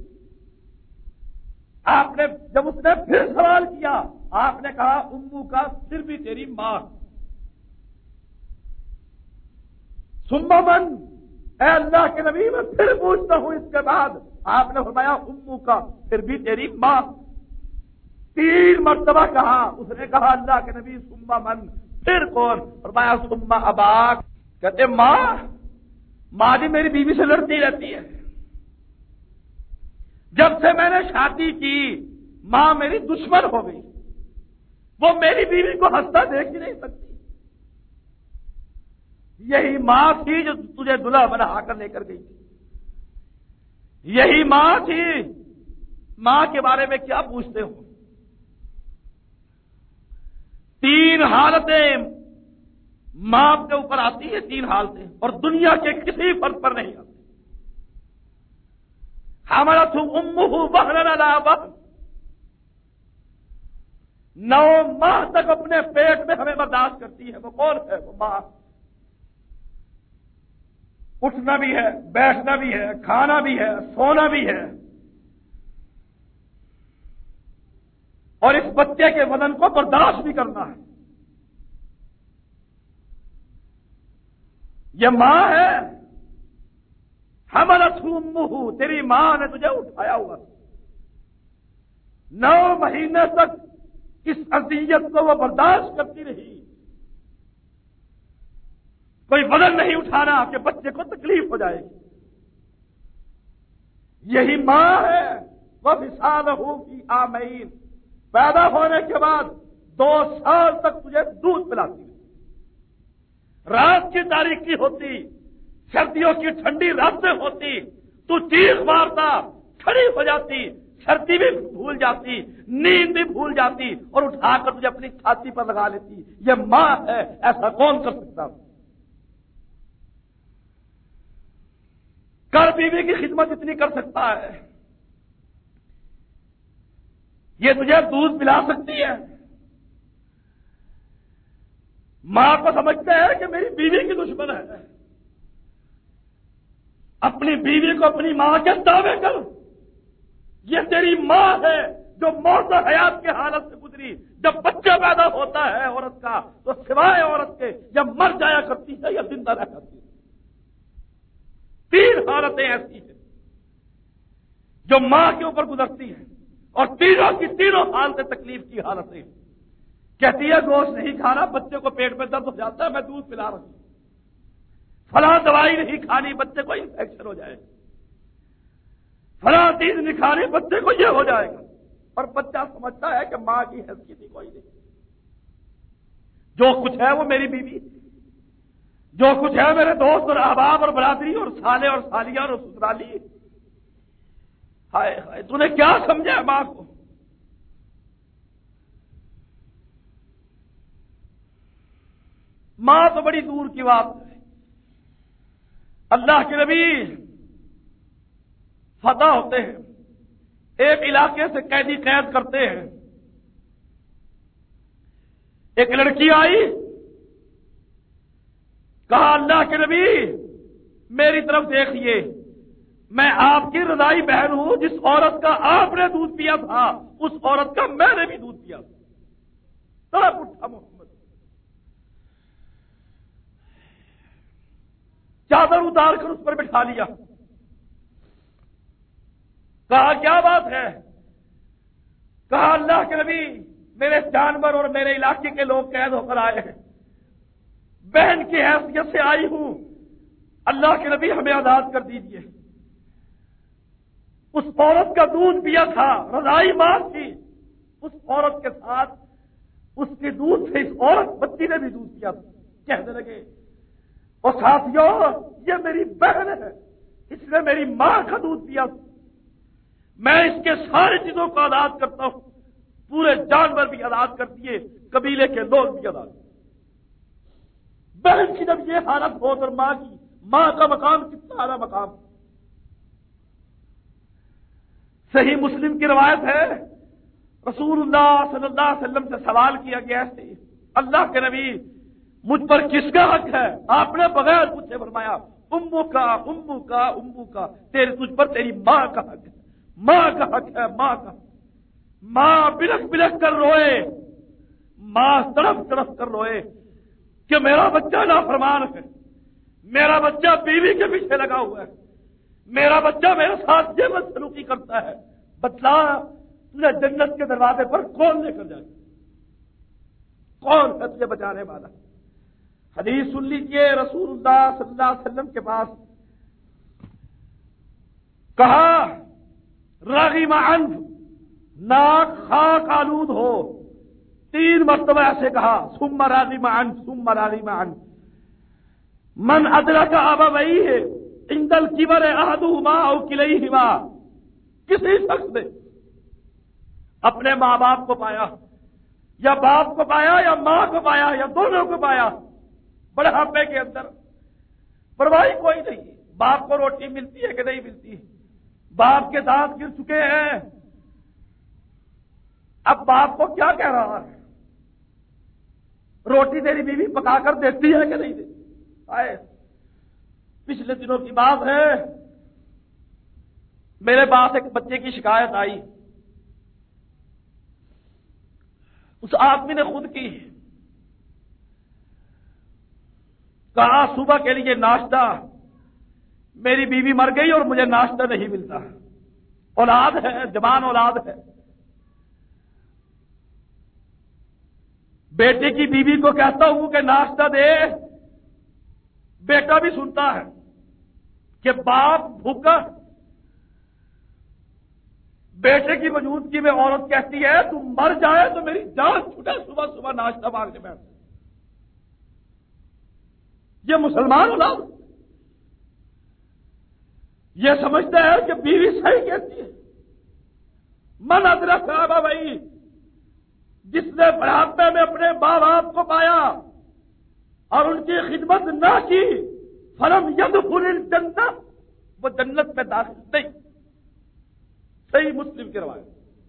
آپ نے جب اس نے پھر سوال کیا آپ نے کہا امو کا، پھر بھی تیری ماں۔ ثم من، اے اللہ کے نبی میں پھر پوچھتا ہوں اس کے بعد، آپ نے فرمایا امو کا، پھر بھی تیری ماں۔ تین مرتبہ کہا، اس نے کہا اللہ کے نبی ثم من، پھر کون؟ فرمایا ثم اباک، کہتے ماں، ماں جی میری بیوی سے لڑتی رہتی ہے، جب سے میں نے شادی کی ماں میری دشمن ہو گئی، وہ میری بیوی کو ہنستا دیکھ ہی نہیں سکتی۔ یہی ماں تھی جو تجھے دلہا بنا کر لے کر گئی تھی، یہی ماں تھی۔ ماں کے بارے میں کیا پوچھتے ہو؟ تین حالتیں ماں کے اوپر آتی ہے، تین حالتیں، اور دنیا کے کسی فرد پر نہیں آتی۔ حملتہ امہ وہنا علی وہن، نو ماہ تک اپنے پیٹ میں ہمیں برداشت کرتی ہے، وہ کون ہے؟ وہ ماں۔ اٹھنا بھی ہے، بیٹھنا بھی ہے، کھانا بھی ہے، سونا بھی ہے، اور اس بچے کے وزن کو برداشت بھی کرنا ہے۔ یہ ماں ہے۔ حملتہ امہ، تیری ماں نے تجھے اٹھایا ہوا، نو مہینے تک اس اذیت کو وہ برداشت کرتی رہی، کوئی وزن نہیں اٹھانا کہ بچے کو تکلیف ہو جائے گی۔ یہی ماں ہے۔ وفصالہ فی عامین، پیدا ہونے کے بعد دو سال تک تجھے دودھ پلاتی، رات کی تاریکی ہوتی، سردیوں کی ٹھنڈی راتیں ہوتی، تو چیخ مارتا، کھڑی ہو جاتی، سردی بھی بھول جاتی، نیند بھی بھول جاتی، اور اٹھا کر تجھے اپنی چھاتی پر لگا لیتی۔ یہ ماں ہے، ایسا کون کر سکتا؟ کر بیوی کی خدمت اتنی کر سکتا ہے، یہ تجھے دودھ پلا سکتی ہے۔ ماں کو سمجھتا ہے کہ میری بیوی کی دشمن ہے، اپنی بیوی کو اپنی ماں کے دعوے کر، یہ تیری ماں ہے جو موت و حیات کے حالت سے گزری۔ جب بچہ پیدا ہوتا ہے عورت کا تو سوائے عورت کے یا مر جایا کرتی ہے یا زندہ رہ کرتی ہے۔ تین حالتیں ایسی ہیں جو ماں کے اوپر گزرتی ہیں، اور تینوں کی تینوں حالتیں تکلیف کی حالتیں۔ کہتی ہے گوشت نہیں کھانا، بچے کو پیٹ میں درد ہو جاتا ہے، میں دودھ پلا رہی ہوں۔ فلاں دوائی نہیں کھانی، بچے کو انفیکشن ہو جائے گا۔ فلاں چیز نہیں کھانی، بچے کو یہ ہو جائے گا۔ اور بچہ سمجھتا ہے کہ ماں کی حیثیت ہی کوئی نہیں، جو کچھ ہے وہ میری بیوی، جو کچھ ہے میرے دوست اور احباب اور برادری اور سالے اور سالیاں اور سسرالی۔ ہائے ہائے، تو نے کیا سمجھا ہے ماں کو؟ ماں تو بڑی دور کی بات ہے۔ اللہ کے نبی فتح ہوتے ہیں، ایک علاقے سے قیدی قید کرتے ہیں، ایک لڑکی آئی، کہا اللہ کے نبی میری طرف دیکھیے، میں آپ کی رضائی بہن ہوں، جس عورت کا آپ نے دودھ پیا تھا اس عورت کا میں نے بھی دودھ پیا تھا۔ اتار کر اس پر بٹھا لیا. کہا کیا بات ہے؟ کہا اللہ کے نبی میرے جانور اور میرے علاقے کے لوگ قید ہو کر آئے ہیں، بہن کی حیثیت سے آئی ہوں، اللہ کے نبی ہمیں آزاد کر دیجیے. اس عورت کا دودھ پیا تھا، رضائی ماں تھی، اس عورت کے ساتھ اس کے دودھ سے اس عورت بچی نے بھی دودھ پیا تھا. کہنے لگے اور ساتھیوں یہ میری بہن ہے، اس نے میری ماں کا دودھ پیا تھا، میں اس کے ساری چیزوں کو آزاد کرتا ہوں. پورے جانور بھی آزاد کر دیے، قبیلے کے لوگ بھی آزاد. بہن کی جب یہ حالت ہو تو ماں کی ماں کا مقام کتنا اعلیٰ مقام. صحیح مسلم کی روایت ہے، رسول اللہ صلی اللہ علیہ وسلم سے سوال کیا گیا ہے اللہ کے نبی مجھ پر کس کا حق ہے؟ آپ نے بغیر پوچھے فرمایا امو کا امو کا امو کا، تیرے تجھ پر تیری ماں کا حق ہے، ماں کا حق ہے، ماں کا. ماں بلک بلک کر روئے، ماں تڑپ تڑپ کر روئے کہ میرا بچہ نافرمان ہے، میرا بچہ بیوی کے پیچھے لگا ہوا ہے، میرا بچہ میرے ساتھ یہ بدسلوکی کرتا ہے. بتلا تجھے جنت کے دروازے پر کون لے کر جائے؟ کون ہے تجھے بچانے والا؟ حدیث سن لیجیے، رسول اللہ صلی اللہ علیہ وسلم کے پاس کہا راغم عنف، ناک خاک آلود ہو، تین مرتبہ ایسے کہا ثم راغم عنف ثم راغم عنف. من ادرک ابویہ عند الکبر احدہما او کلیہما، کسی شخص نے اپنے ماں باپ کو پایا، یا باپ کو پایا یا ماں کو پایا یا دونوں کو پایا بڑھاپے کے اندر، پرواہی کوئی نہیں، باپ کو روٹی ملتی ہے کہ نہیں ملتی، باپ کے دانت گر چکے ہیں، اب باپ کو کیا کہہ رہا ہے؟ روٹی تیری بیوی پکا کر دیتی ہے کہ نہیں دیتی؟ آئے پچھلے دنوں کی بات ہے، میرے پاس ایک بچے کی شکایت آئی. اس آدمی نے خود کی، کہا صبح کے لیے ناشتہ، میری بیوی مر گئی اور مجھے ناشتہ نہیں ملتا. اولاد ہے، جوان اولاد ہے، بیٹے کی بیوی کو کہتا ہوں کہ ناشتہ دے، بیٹا بھی سنتا ہے کہ باپ بھوکا. بیٹے کی موجودگی میں عورت کہتی ہے تم مر جائے تو میری جان چھوٹے، صبح صبح ناشتہ مانگنے بیٹھ. یہ مسلمان اولاد یہ سمجھتا ہے کہ بیوی صحیح کہتی ہے. من ادرک ابویہ، جس نے بڑھاپے میں اپنے ماں باپ کو پایا اور ان کی خدمت نہ کی، فلم یدخل الجنت، وہ جنت میں داخل نہیں. صحیح مسلم کی روایت.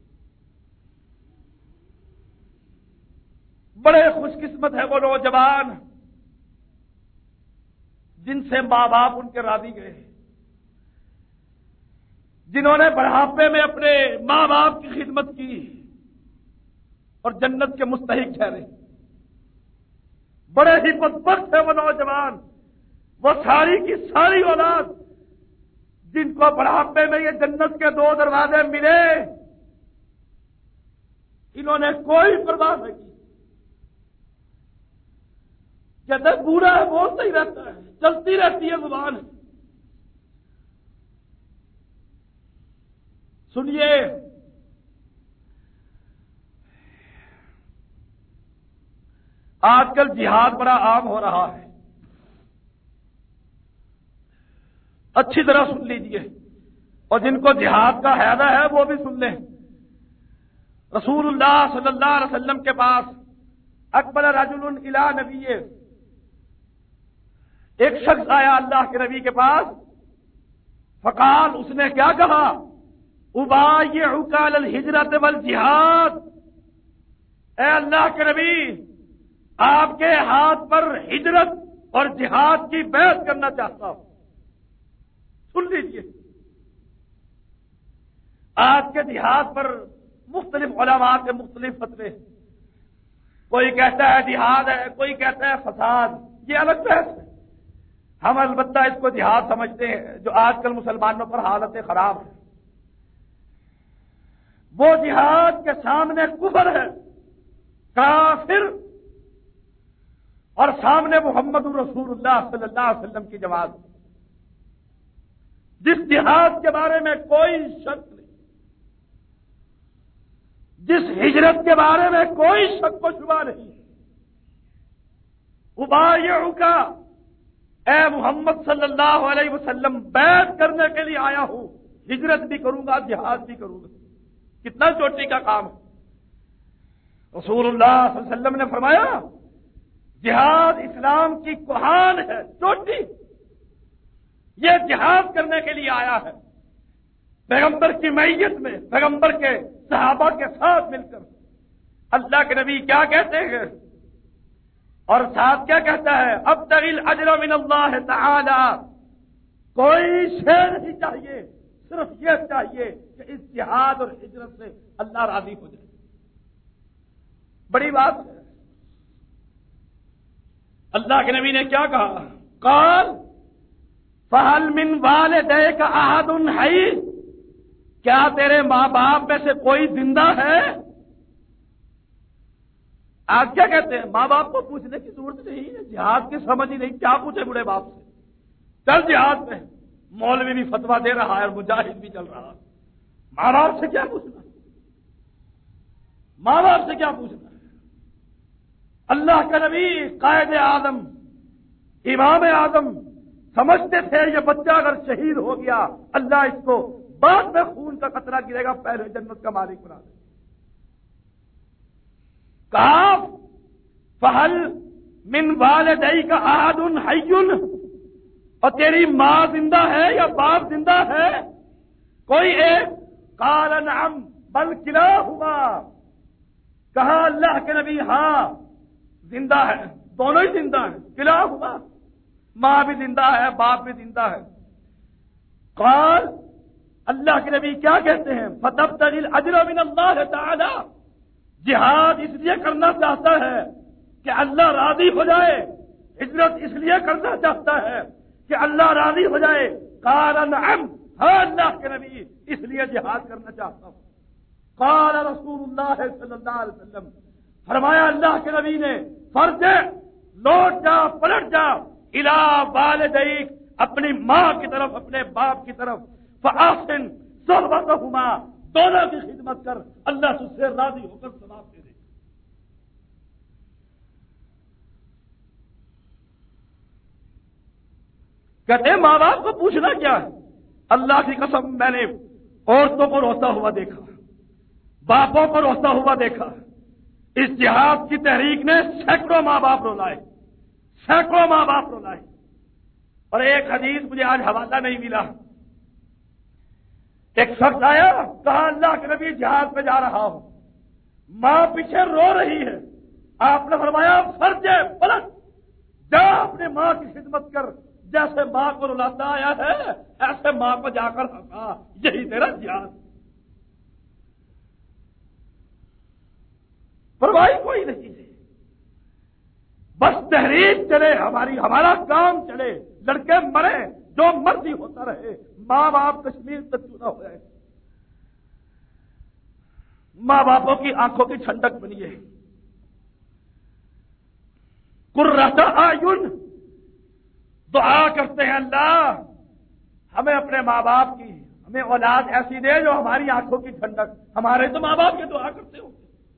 بڑے خوش قسمت ہے وہ نوجوان جن سے ماں باپ ان کے راضی گئے، جنہوں نے بڑھاپے میں اپنے ماں باپ کی خدمت کی اور جنت کے مستحق ٹھہرے. بڑے ہی بدبخت ہے وہ نوجوان، وہ ساری کی ساری اولاد جن کو بڑھاپے میں یہ جنت کے دو دروازے ملے، انہوں نے کوئی پرواہ نہیں کی. کہتے بوڑھا ہے بولتا ہی رہتا ہے، چلتی رہتی ہے زبان. سنیے، آج کل جہاد بڑا عام ہو رہا ہے، اچھی طرح سن لیجئے، اور جن کو جہاد کا حیدہ ہے وہ بھی سن لیں. رسول اللہ صلی اللہ علیہ وسلم کے پاس اقبل رجل الی نبی، ایک شخص آیا اللہ کے نبی کے پاس، فقال، اس نے کیا کہا؟ ابایعک علی الہجرۃ والجہاد، اے اللہ کے نبی آپ کے ہاتھ پر ہجرت اور جہاد کی بیعت کرنا چاہتا ہوں. سن لیجیے، آج کے جہاد پر مختلف علماء کے مختلف فتوے، کوئی کہتا ہے جہاد ہے، کوئی کہتا ہے فساد، یہ الگ بحث ہے. ہم البتہ اس کو جہاد سمجھتے ہیں جو آج کل مسلمانوں پر حالت خراب ہے. وہ جہاد کے سامنے کفر ہے، کافر، اور سامنے محمد رسول اللہ صلی اللہ علیہ وسلم کی جماعت. جس جہاد کے بارے میں کوئی شک نہیں، جس ہجرت کے بارے میں کوئی شک و شبہ نہیں، ابایعک اے محمد صلی اللہ علیہ وسلم بیعت کرنے کے لیے آیا ہوں، ہجرت بھی کروں گا جہاد بھی کروں گا. کتنا چوٹی کا کام ہے. رسول اللہ صلی اللہ علیہ وسلم نے فرمایا جہاد اسلام کی کوہان ہے، چوٹی. یہ جہاد کرنے کے لیے آیا ہے، پیغمبر کی معیت میں، پیغمبر کے صحابہ کے ساتھ مل کر. اللہ کے نبی کیا کہتے ہیں اور ساتھ کیا کہتا ہے؟ ابتغی الاجر من اللہ تعالی. کوئی شے نہیں چاہیے، صرف یہ چاہیے کہ اس جہاد اور ہجرت سے اللہ راضی ہو جائے. بڑی بات ہے. اللہ کے نبی نے کیا کہا؟ قال فہل من والدیک احد حی، کیا تیرے ماں باپ میں سے کوئی زندہ ہے؟ آپ کیا کہتے ہیں؟ ماں باپ کو پوچھنے کی ضرورت نہیں ہے، جہاد کی سمجھ ہی نہیں، کیا پوچھے بڑے باپ سے؟ چل جہاد میں. مولوی بھی فتوا دے رہا ہے اور مجاہد بھی چل رہا ہے. ماں باپ سے کیا پوچھنا؟ ماں باپ سے کیا پوچھنا؟ اللہ کا نبی قائد اعظم امام اعظم سمجھتے تھے یہ بچہ اگر شہید ہو گیا اللہ اس کو بعد میں خون کا قطرہ گرے گا پہلے جنت کا مالک بنا دے. کہا فہل من والدیک احد حی، اور تیری ماں زندہ ہے یا باپ زندہ ہے؟ کوئی ایک؟ قال نعم بل کلاہما. کہا اللہ کے نبی ہاں زندہ ہے، دونوں ہی زندہ ہیں. کلاہما، ماں بھی زندہ ہے باپ بھی زندہ ہے. قال اللہ کے نبی کیا کہتے ہیں؟ فتبتغی الاجر من اللہ تعالی. جہاد اس لیے کرنا چاہتا ہے کہ اللہ راضی ہو جائے، ہجرت اس لیے کرنا چاہتا ہے کہ اللہ راضی ہو جائے. قال نعم، ہاں اللہ کے نبی اس لیے جہاد کرنا چاہتا ہوں. قال رسول اللہ صلی اللہ علیہ وسلم، فرمایا اللہ کے نبی نے فرض لوٹ جا پلٹ جا الی والدیک، اپنی ماں کی طرف اپنے باپ کی طرف، فاحسن صحبتہما، دونوں کی خدمت کر، اللہ تجھ سے راضی ہو کر ثواب دے دے. کہتے ہیں ماں باپ کو پوچھنا کیا ہے؟ اللہ کی قسم میں نے عورتوں کو روتا ہوا دیکھا، باپوں کو روتا ہوا دیکھا. اس جہاد کی تحریک نے سینکڑوں ماں باپ رولائے، سینکڑوں ماں باپ رولائے. اور ایک حدیث مجھے آج حوالہ نہیں ملا، ایک شخص آیا کہا اللہ کے نبی جہاد پہ جا رہا ہوں، ماں پیچھے رو رہی ہے. آپ نے فرمایا فرض پلٹ جا اپنی ماں کی خدمت کر، جیسے ماں کو رلاتا آیا ہے ایسے ماں کو جا کر ہنسا، یہی تیرا جہاد. پرواہی کوئی نہیں ہے، بس تحریک چلے ہماری، ہمارا کام چلے، لڑکے مرے جو مرضی ہوتا رہے، ماں باپ کشمیر تک چنا ہو جائے. ماں باپوں کی آنکھوں کی ٹھنڈک بنیے. قرۃ اعین، دعا کرتے ہیں اللہ ہمیں اپنے ماں باپ کی، ہمیں اولاد ایسی دے جو ہماری آنکھوں کی ٹھنڈک. ہمارے تو ماں باپ کی دعا کرتے ہو.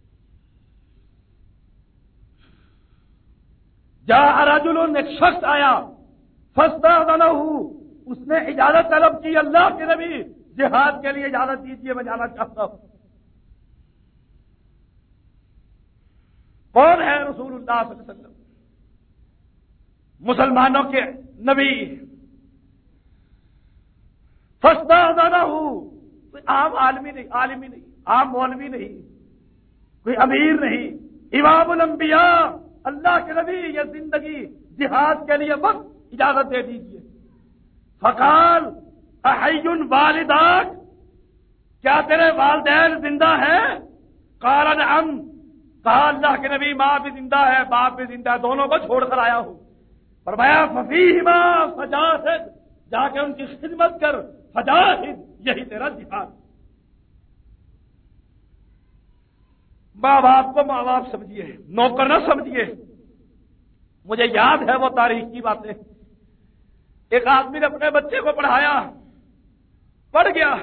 جاء رجل، ایک شخص آیا، فاستأذنہ، اس نے اجازت طلب کی، اللہ کے نبی جہاد کے لیے اجازت دیجیے میں جانا چاہتا ہوں. کون ہے؟ رسول اللہ صلی اللہ علیہ وسلم، مسلمانوں کے نبی. فاستأذنہ، کوئی عام عالمی نہیں، عالمی نہیں، عام مولوی نہیں، کوئی امیر نہیں، امام الانبیاء اللہ کے نبی، یہ زندگی جہاد کے لیے وقت، اجازت دے دیجیے. فقال احی والداک، کیا تیرے والدین زندہ ہیں؟ قال نعم، کہا اللہ کے نبی ماں بھی زندہ ہے باپ بھی زندہ ہے، دونوں کو چھوڑ کر آیا ہوں. فرمایا ففیہما فجاہد، جا کے ان کی خدمت کر، فجاہد یہی تیرا جہاد۔ ماں باپ کو ماں باپ سمجھیے، نوکر نہ سمجھیے۔ مجھے یاد ہے وہ تاریخ کی باتیں، ایک آدمی نے اپنے بچے کو پڑھایا، پڑھ گیا،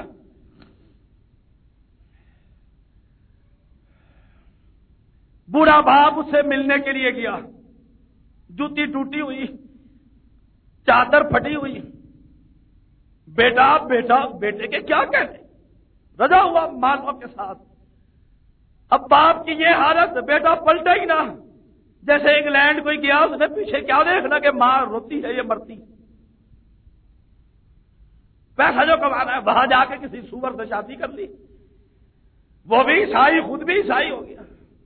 بوڑھا باپ اسے ملنے کے لیے گیا، جوتی ٹوٹی ہوئی، چادر پھٹی ہوئی، بیٹا بیٹا بیٹے کے کیا کہتے، رضا ہوا مالوں کے ساتھ۔ اب باپ کی یہ حالت، بیٹا پلٹا ہی نہ، جیسے انگلینڈ کوئی گیا، اس نے پیچھے کیا دیکھنا کہ ماں روتی ہے یہ مرتی، پیسہ جو کمانا ہے وہاں جا کے کسی سور سے شادی کر لی، وہ بھی عیسائی، خود بھی عیسائی ہو گیا،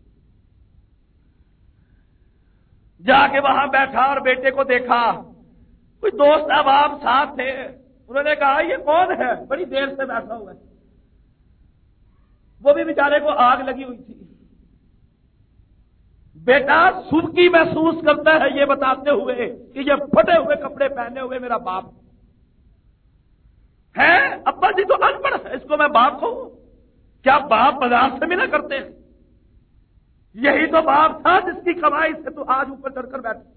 جا کے وہاں بیٹھا اور بیٹے کو دیکھا، کوئی دوست احباب ساتھ تھے، انہوں نے کہا یہ کون ہے، بڑی دیر سے بیٹھا ہوا ہے، وہ بھی بیچارے کو آگ لگی ہوئی تھی۔ بیٹا سبکی محسوس کرتا ہے یہ بتاتے ہوئے کہ یہ پھٹے ہوئے کپڑے پہنے ہوئے میرا باپ ہے، ابا جی تو ان پڑھ ہے، اس کو میں باپ کہوں؟ کیا باپ بازار سے ملا کرتے ہیں؟ یہی تو باپ تھا جس کی کمائی سے تو آج اوپر چڑھ کر بیٹھے۔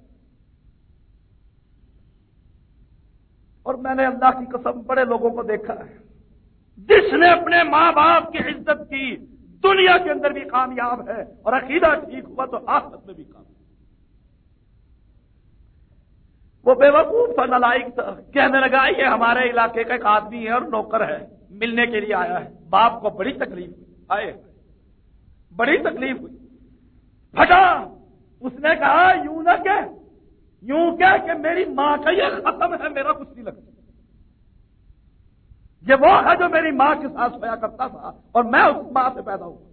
اور میں نے اللہ کی قسم بڑے لوگوں کو دیکھا ہے، جس نے اپنے ماں باپ کی عزت کی دنیا کے اندر بھی کامیاب ہے، اور عقیدہ ٹھیک ہوا تو آخرت میں بھی کامیاب۔ وہ بے وقوف تھا، نالائق تھا، کہنے لگا یہ ہمارے علاقے کا ایک آدمی ہے اور نوکر ہے، ملنے کے لیے آیا ہے۔ باپ کو بڑی تکلیف ہوئی، آئے بڑی تکلیف ہوئی، پھٹا۔ اس نے کہا یوں نہ کہ یوں کہہ کہ میری ماں کا یہ ختم ہے، میرا کچھ نہیں لگتا، یہ وہ ہے جو میری ماں کے ساتھ سویا کرتا تھا اور میں اس ماں سے پیدا ہوں۔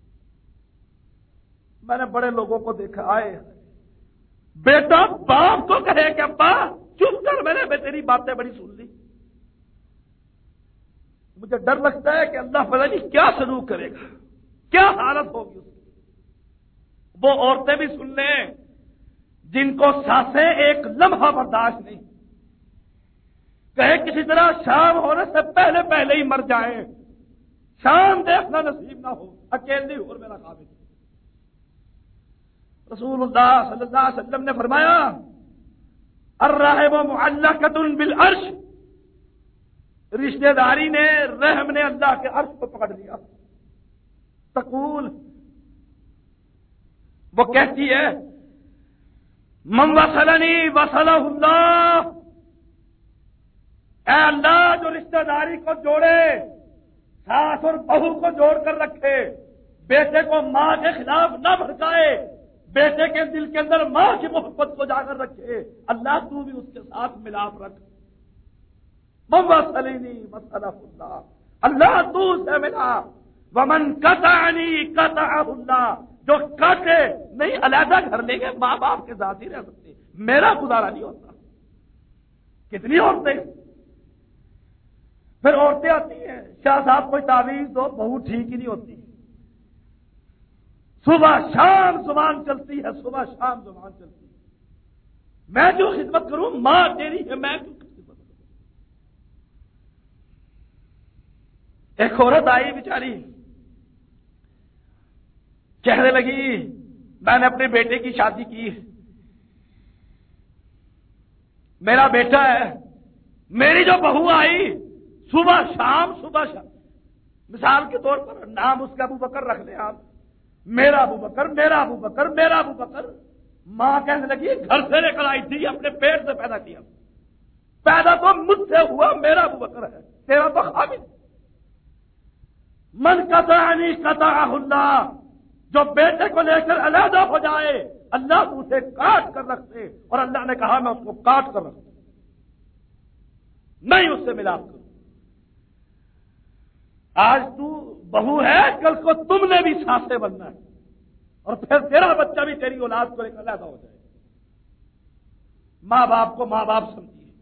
میں نے بڑے لوگوں کو دیکھا، آئے بیٹا باپ کو کہے کہ ابا چپ کر، میں نے تیری باتیں بڑی سن لی۔ مجھے ڈر لگتا ہے کہ اللہ پتہ نہیں کیا سلوک کرے گا، کیا حالت ہوگی اس کی۔ وہ عورتیں بھی سن لیں جن کو سانسیں ایک لمحہ برداشت نہیں، کہے کسی طرح شام ہونے سے پہلے پہلے ہی مر جائیں، شام دیکھنا نصیب نہ ہو، اکیلی ہو میرا قابل۔ رسول اللہ صلی اللہ علیہ وسلم نے فرمایا الرحم معلقۃ بالعرش، رشتہ داری نے، رحم نے اللہ کے عرش کو پکڑ لیا۔ تقول، وہ کہتی ہے من وصلنی وصلہ اللہ، اے اللہ جو رشتہ داری کو جوڑے، ساس اور بہو کو جوڑ کر رکھے، بیٹے کو ماں کے خلاف نہ بھڑکائے، بیٹے کے دل کے اندر ماں کی محبت کو جا کر رکھے، اللہ تو بھی اس کے ساتھ ملاپ رکھ۔ من وصلنی وصلہ اللہ، اللہ تو سے ملا، ومن قطعنی قطعہ اللہ، جو کاٹے نہیں علیحدہ گھر لیں گے، ماں باپ کے ساتھ ہی رہ سکتے، میرا گزارا نہیں ہوتا۔ کتنی عورتیں، پھر عورتیں آتی ہیں، شاہ صاحب کوئی تعویذ دو، بہو ٹھیک ہی نہیں ہوتی، صبح شام زبان چلتی ہے، صبح شام زبان چلتی ہے، میں جو خدمت کروں ماں تیری ہے، میں کیوں خدمت کروں۔ ایک عورت آئی بیچاری، کہنے لگی میں نے اپنے بیٹے کی شادی کی، میرا بیٹا ہے، میری جو بہو آئی صبح شام صبح شام، مثال کے طور پر نام اس کا ابو بکر رکھ لیں آپ، میرا ابو بکر میرا ابو بکر میرا ابو بکر۔ ماں کہنے لگی گھر سے لے کر آئی تھی، اپنے پیٹ سے پیدا کیا، پیدا تو مجھ سے ہوا، میرا ابو بکر ہے، تیرا تو خامد۔ من قطعنی قطعہ اللہ، جو بیٹے کو لے کر علیحدہ ہو جائے اللہ تو اسے کاٹ کر رکھتے، اور اللہ نے کہا میں اس کو کاٹ کر رکھتا، نہیں اس سے ملاپ کروں۔ آج تو بہو ہے، کل کو تم نے بھی سانسیں بننا ہے، اور پھر تیرا بچہ بھی تیری اولاد کو لے کر علیحدہ ہو جائے۔ ماں باپ کو ماں باپ سمجھیے۔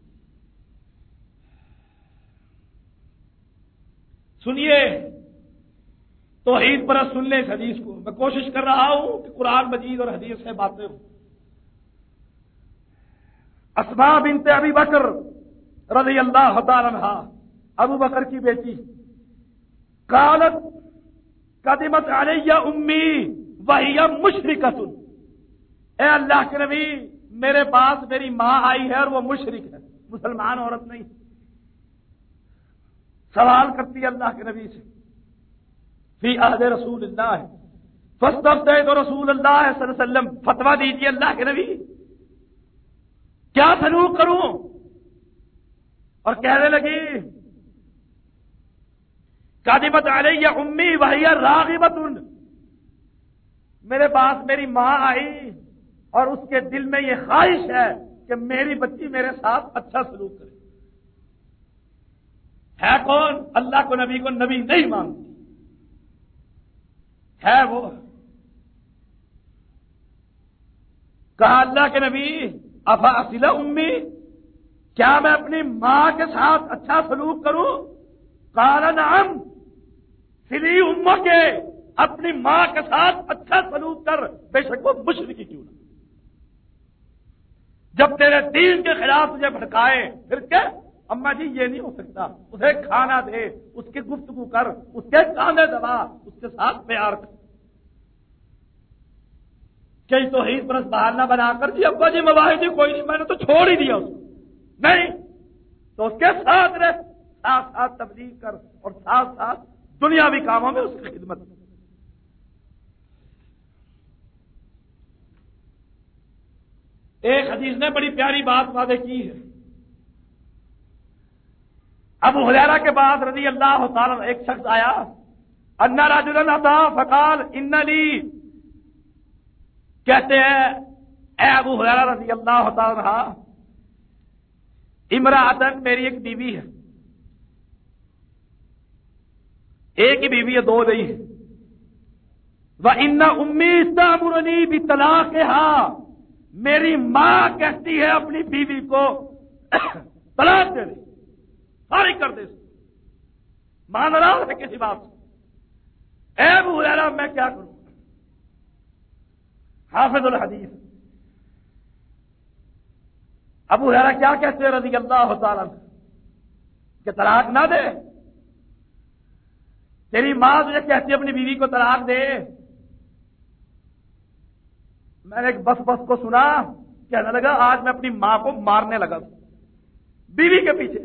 سنیے توحید پر سن لیں اس حدیث کو، میں کوشش کر رہا ہوں کہ قرآن مجید اور حدیث سے باتیں ہوں۔ اسماء بنت ابی بکر رضی اللہ تعالی عنہا، ابو بکر کی بیٹی، قالت قدمت علی امی وہی مشرکۃ، اے اللہ کے نبی میرے پاس میری ماں آئی ہے اور وہ مشرک ہے، مسلمان عورت نہیں۔ سوال کرتی ہے اللہ کے نبی سے، فی عہد رسول اللہ فاستفتیت رسول اللہ صلی اللہ علیہ وسلم، فتویٰ دیجیے اللہ کے نبی کیا سلوک کروں؟ اور کہنے لگی قادمت علی امی وہی راغبۃ، میرے پاس میری ماں آئی اور اس کے دل میں یہ خواہش ہے کہ میری بچی میرے ساتھ اچھا سلوک کرے۔ ہے کون؟ اللہ کو نبی کو نبی نہیں مانتی ہے وہ۔ کہا اللہ کے نبی افا اصل امی، کیا میں اپنی ماں کے ساتھ اچھا سلوک کروں؟ قال نعم، سلی امہ کے، اپنی ماں کے ساتھ اچھا سلوک کر، بے شک وہ مشرکی کیوں نہ، جب تیرے دین کے خلاف تجھے بھڑکائے پھر کیا؟ اما جی یہ نہیں ہو سکتا، اسے کھانا دے، اس کی گفتگو کر، اس کے کاندھے دبا، اس کے ساتھ پیار کر، کئی توحید پرست بہانہ بنا کر جی ابا جی مواہد کوئی نہیں، میں نے تو چھوڑ ہی دیا اس کو، نہیں تو اس کے ساتھ رہ، ساتھ ساتھ تبلیغ کر اور ساتھ ساتھ دنیاوی کاموں میں اس کی خدمت۔ ایک حدیث نے بڑی پیاری بات واضح کی ہے، ابو ہریرہ کے بعد رضی اللہ تعالی ایک شخص آیا، ان رجلا اتى فقال ان لی، کہتے ہیں اے ابو ہریرہ رضی اللہ تعالی عنہ، امرأتن، میری ایک بیوی ہے، ایک ہی بیوی ہے، دو نہیں ہے، وان امی تأمرنی بطلاقها، میری ماں کہتی ہے اپنی بیوی کو طلاق دے دے، فارغ کر دے، ماں ناراض ہے کسی بات سے، اے ابو ہریرہ میں کیا کروں؟ حافظ الحدیث ابو ہریرہ کیا کہتے ہیں رضی اللہ تعالیٰ کہ طلاق نہ دے؟ تیری ماں تجھے کہتی ہے اپنی بیوی کو طلاق دے۔ میں نے ایک بس بس کو سنا، کہنے لگا آج میں اپنی ماں کو مارنے لگا بیوی کے پیچھے۔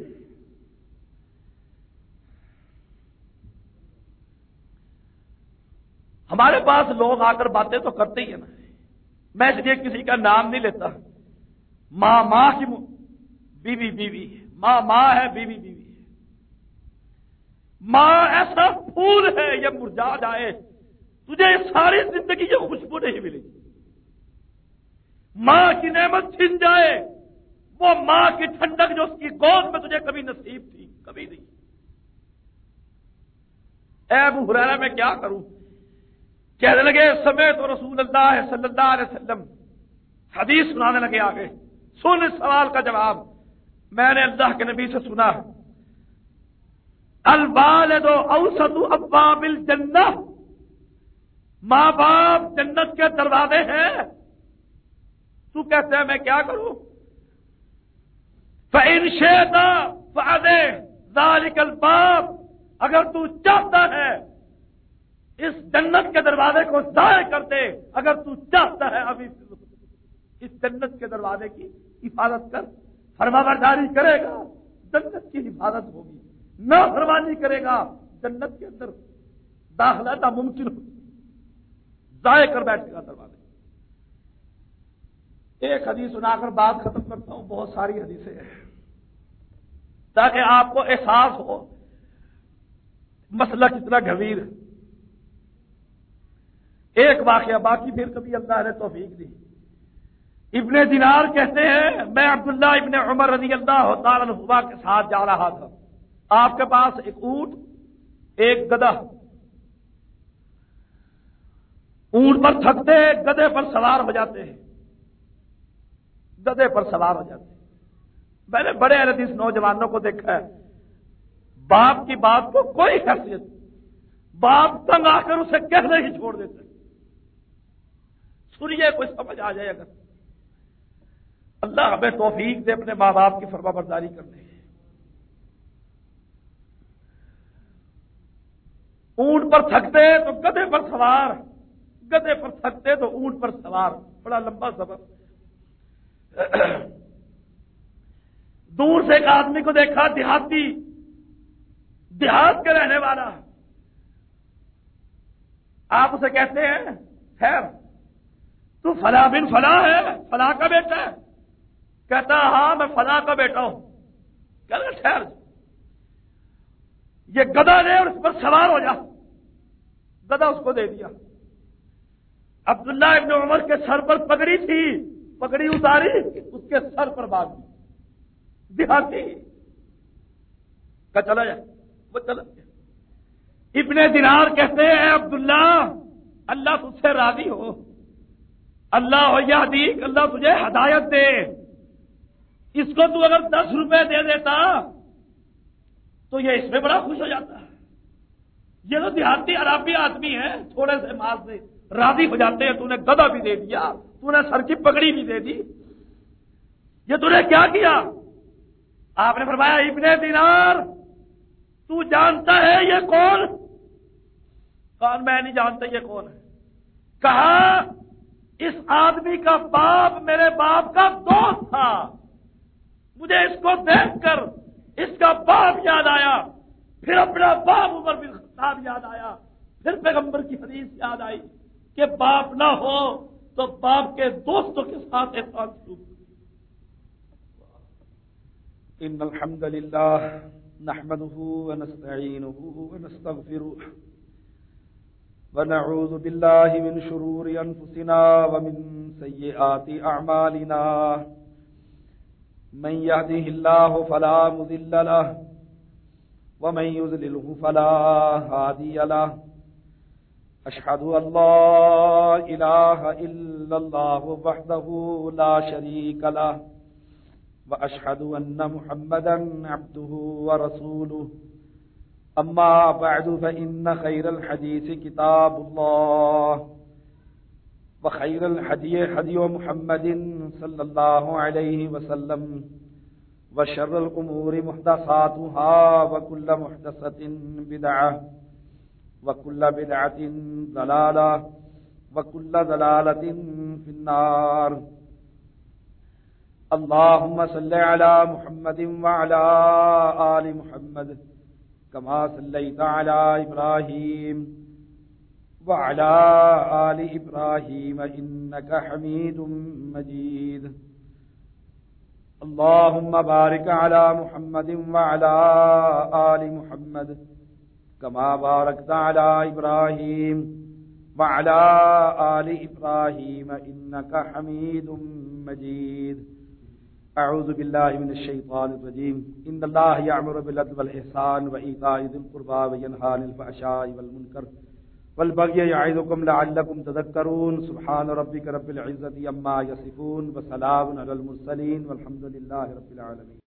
ہمارے پاس لوگ آ کر باتیں تو کرتے ہی ہیں نا، میں اس لیے کسی کا نام نہیں لیتا، ماں ماں کی بیوی بیوی، ماں ماں ہے، بیوی بیوی ہے۔ ماں ایسا پھول ہے یہ مرجھا جائے، تجھے ساری زندگی یہ خوشبو نہیں ملے گی۔ ماں کی نعمت چھن جائے، وہ ماں کی ٹھنڈک جو اس کی گود میں تجھے کبھی نصیب تھی، کبھی نہیں۔ اے ابو ہریرہ میں کیا کروں؟ کہنے لگے سمعت رسول اللہ صلی اللہ علیہ وسلم، حدیث سنانے لگے آگے، سن اس سوال کا جواب، میں نے اللہ کے نبی سے سنا، الوالد اوسط ابواب الجنہ، ماں باپ جنت کے دروازے ہیں۔ تو کہتے ہیں میں کیا کروں؟ فَإِن شِئْتَ فَأَذِن ذَلِكَ الْبَابَ، اگر تو چاہتا ہے اس جنت کے دروازے کو ضائع کر دے، اگر تو چاہتا ہے ابھی اس جنت کے دروازے کی حفاظت کر، فرمانبرداری کرے گا جنت کی حفاظت ہوگی، نافرمانی کرے گا جنت کے اندر داخلہ ناممکن ہوگی، ضائع کر بیٹھے گا دروازے۔ ایک حدیث سنا کر بات ختم کرتا ہوں، بہت ساری حدیثیں ہیں تاکہ آپ کو احساس ہو مسئلہ کتنا گھبیر ہے۔ ایک واقعہ، باقی پھر کبھی اللہ نے توفیق دی۔ ابن دینار کہتے ہیں میں عبداللہ ابن عمر رضی اللہ تعالیٰ عنہ کے ساتھ جا رہا تھا، آپ کے پاس ایک اونٹ، ایک گدھا، اونٹ پر تھکتے گدھے پر سوار ہو جاتے ہیں، گدھے پر سوار ہو جاتے ہیں۔ میں نے بڑے حدیث نوجوانوں کو دیکھا ہے، باپ کی بات کو کوئی حیثیت، باپ تنگ آ کر اسے کہنے ہی چھوڑ دیتے، سنیے کوئی سمجھ آ جائے اگر۔ اللہ ہمیں توفیق دے اپنے ماں باپ کی فرما برداری کرنے کی۔ اونٹ پر تھکتے تو گدھے پر سوار، گدھے پر تھکتے تو اونٹ پر سوار، بڑا لمبا سفر۔ دور سے ایک آدمی کو دیکھا، دیہاتی، دیہات کے رہنے والا، آپ اسے کہتے ہیں خیر تو فلاں بن فلاں ہے، فلاں کا بیٹا ہے؟ کہتا ہاں میں فلاں کا بیٹا ہوں۔ کہتا ٹھہر یہ گدھا لے اور اس پر سوار ہو جا۔ گدھا اس کو دے دیا۔ عبداللہ ابن عمر کے سر پر پگڑی تھی، پگڑی اتاری، اس کے سر پر باندھ دی۔ دیہاتی کا چلا جائے، وہ چلا گیا۔ ابن دینار کہتے ہیں عبداللہ اللہ تجھ سے راضی ہو، اللہ ہو یہدیک، اللہ تجھے ہدایت دے۔ اس کو تو اگر دس روپے دے دیتا تو یہ اس میں بڑا خوش ہو جاتا ہے۔ یہ تو دیہاتی عرابی آدمی ہے، تھوڑے سے مال سے راضی ہو جاتے ہیں۔ تو نے گدھا بھی دے دیا، تو نے سر کی پگڑی بھی دے دی، یہ تو نے کیا کیا؟ آپ نے فرمایا ابن دینار تو جانتا ہے یہ کون؟ کہا میں نہیں جانتا یہ کون ہے۔ کہا اس آدمی کا باپ میرے باپ کا دوست تھا، مجھے اس کو دیکھ کر اس کا باپ یاد آیا، پھر اپنا باپ عمر بن خطاب یاد آیا، پھر پیغمبر کی حدیث یاد آئی کہ باپ نہ ہو تو باپ کے دوستوں کے ساتھ احسان سلوک۔ ان الحمد لله نحمده ونستعينه ونستغفره ونعوذ بالله من شرور انفسنا ومن سيئات اعمالنا من يهده الله فلا مضل له ومن يضلل فلا هادي له اشهد ان لا اله الا الله وحده لا شريك له وأشهد أن محمدا عبده ورسوله أما بعد فإن خير الحديث كتاب الله وخير الهدي هدي محمد صلى الله عليه وسلم وشر الأمور محدثاتها وكل محدثة بدعة وكل بدعة ضلالة وكل ضلالة في النار۔ اللهم صل على محمد وعلى آل محمد كما صليت على إبراهيم وعلى آل إبراهيم إنك حميد مجيد۔ اللهم بارك على محمد وعلى آل محمد كما باركت على إبراهيم وعلى آل إبراهيم إنك حميد مجيد۔ اعوذ باللہ من الشیطان الرجیم۔ ان اللہ یأمر بالعدل والإحسان وإیتاء ذی القربى وینہی عن الفحشاء والمنکر والبغی یعظکم لعلکم تذکرون۔ سبحان ربک رب العزة عما یصفون وسلام علی المرسلین والحمد للہ رب العالمین۔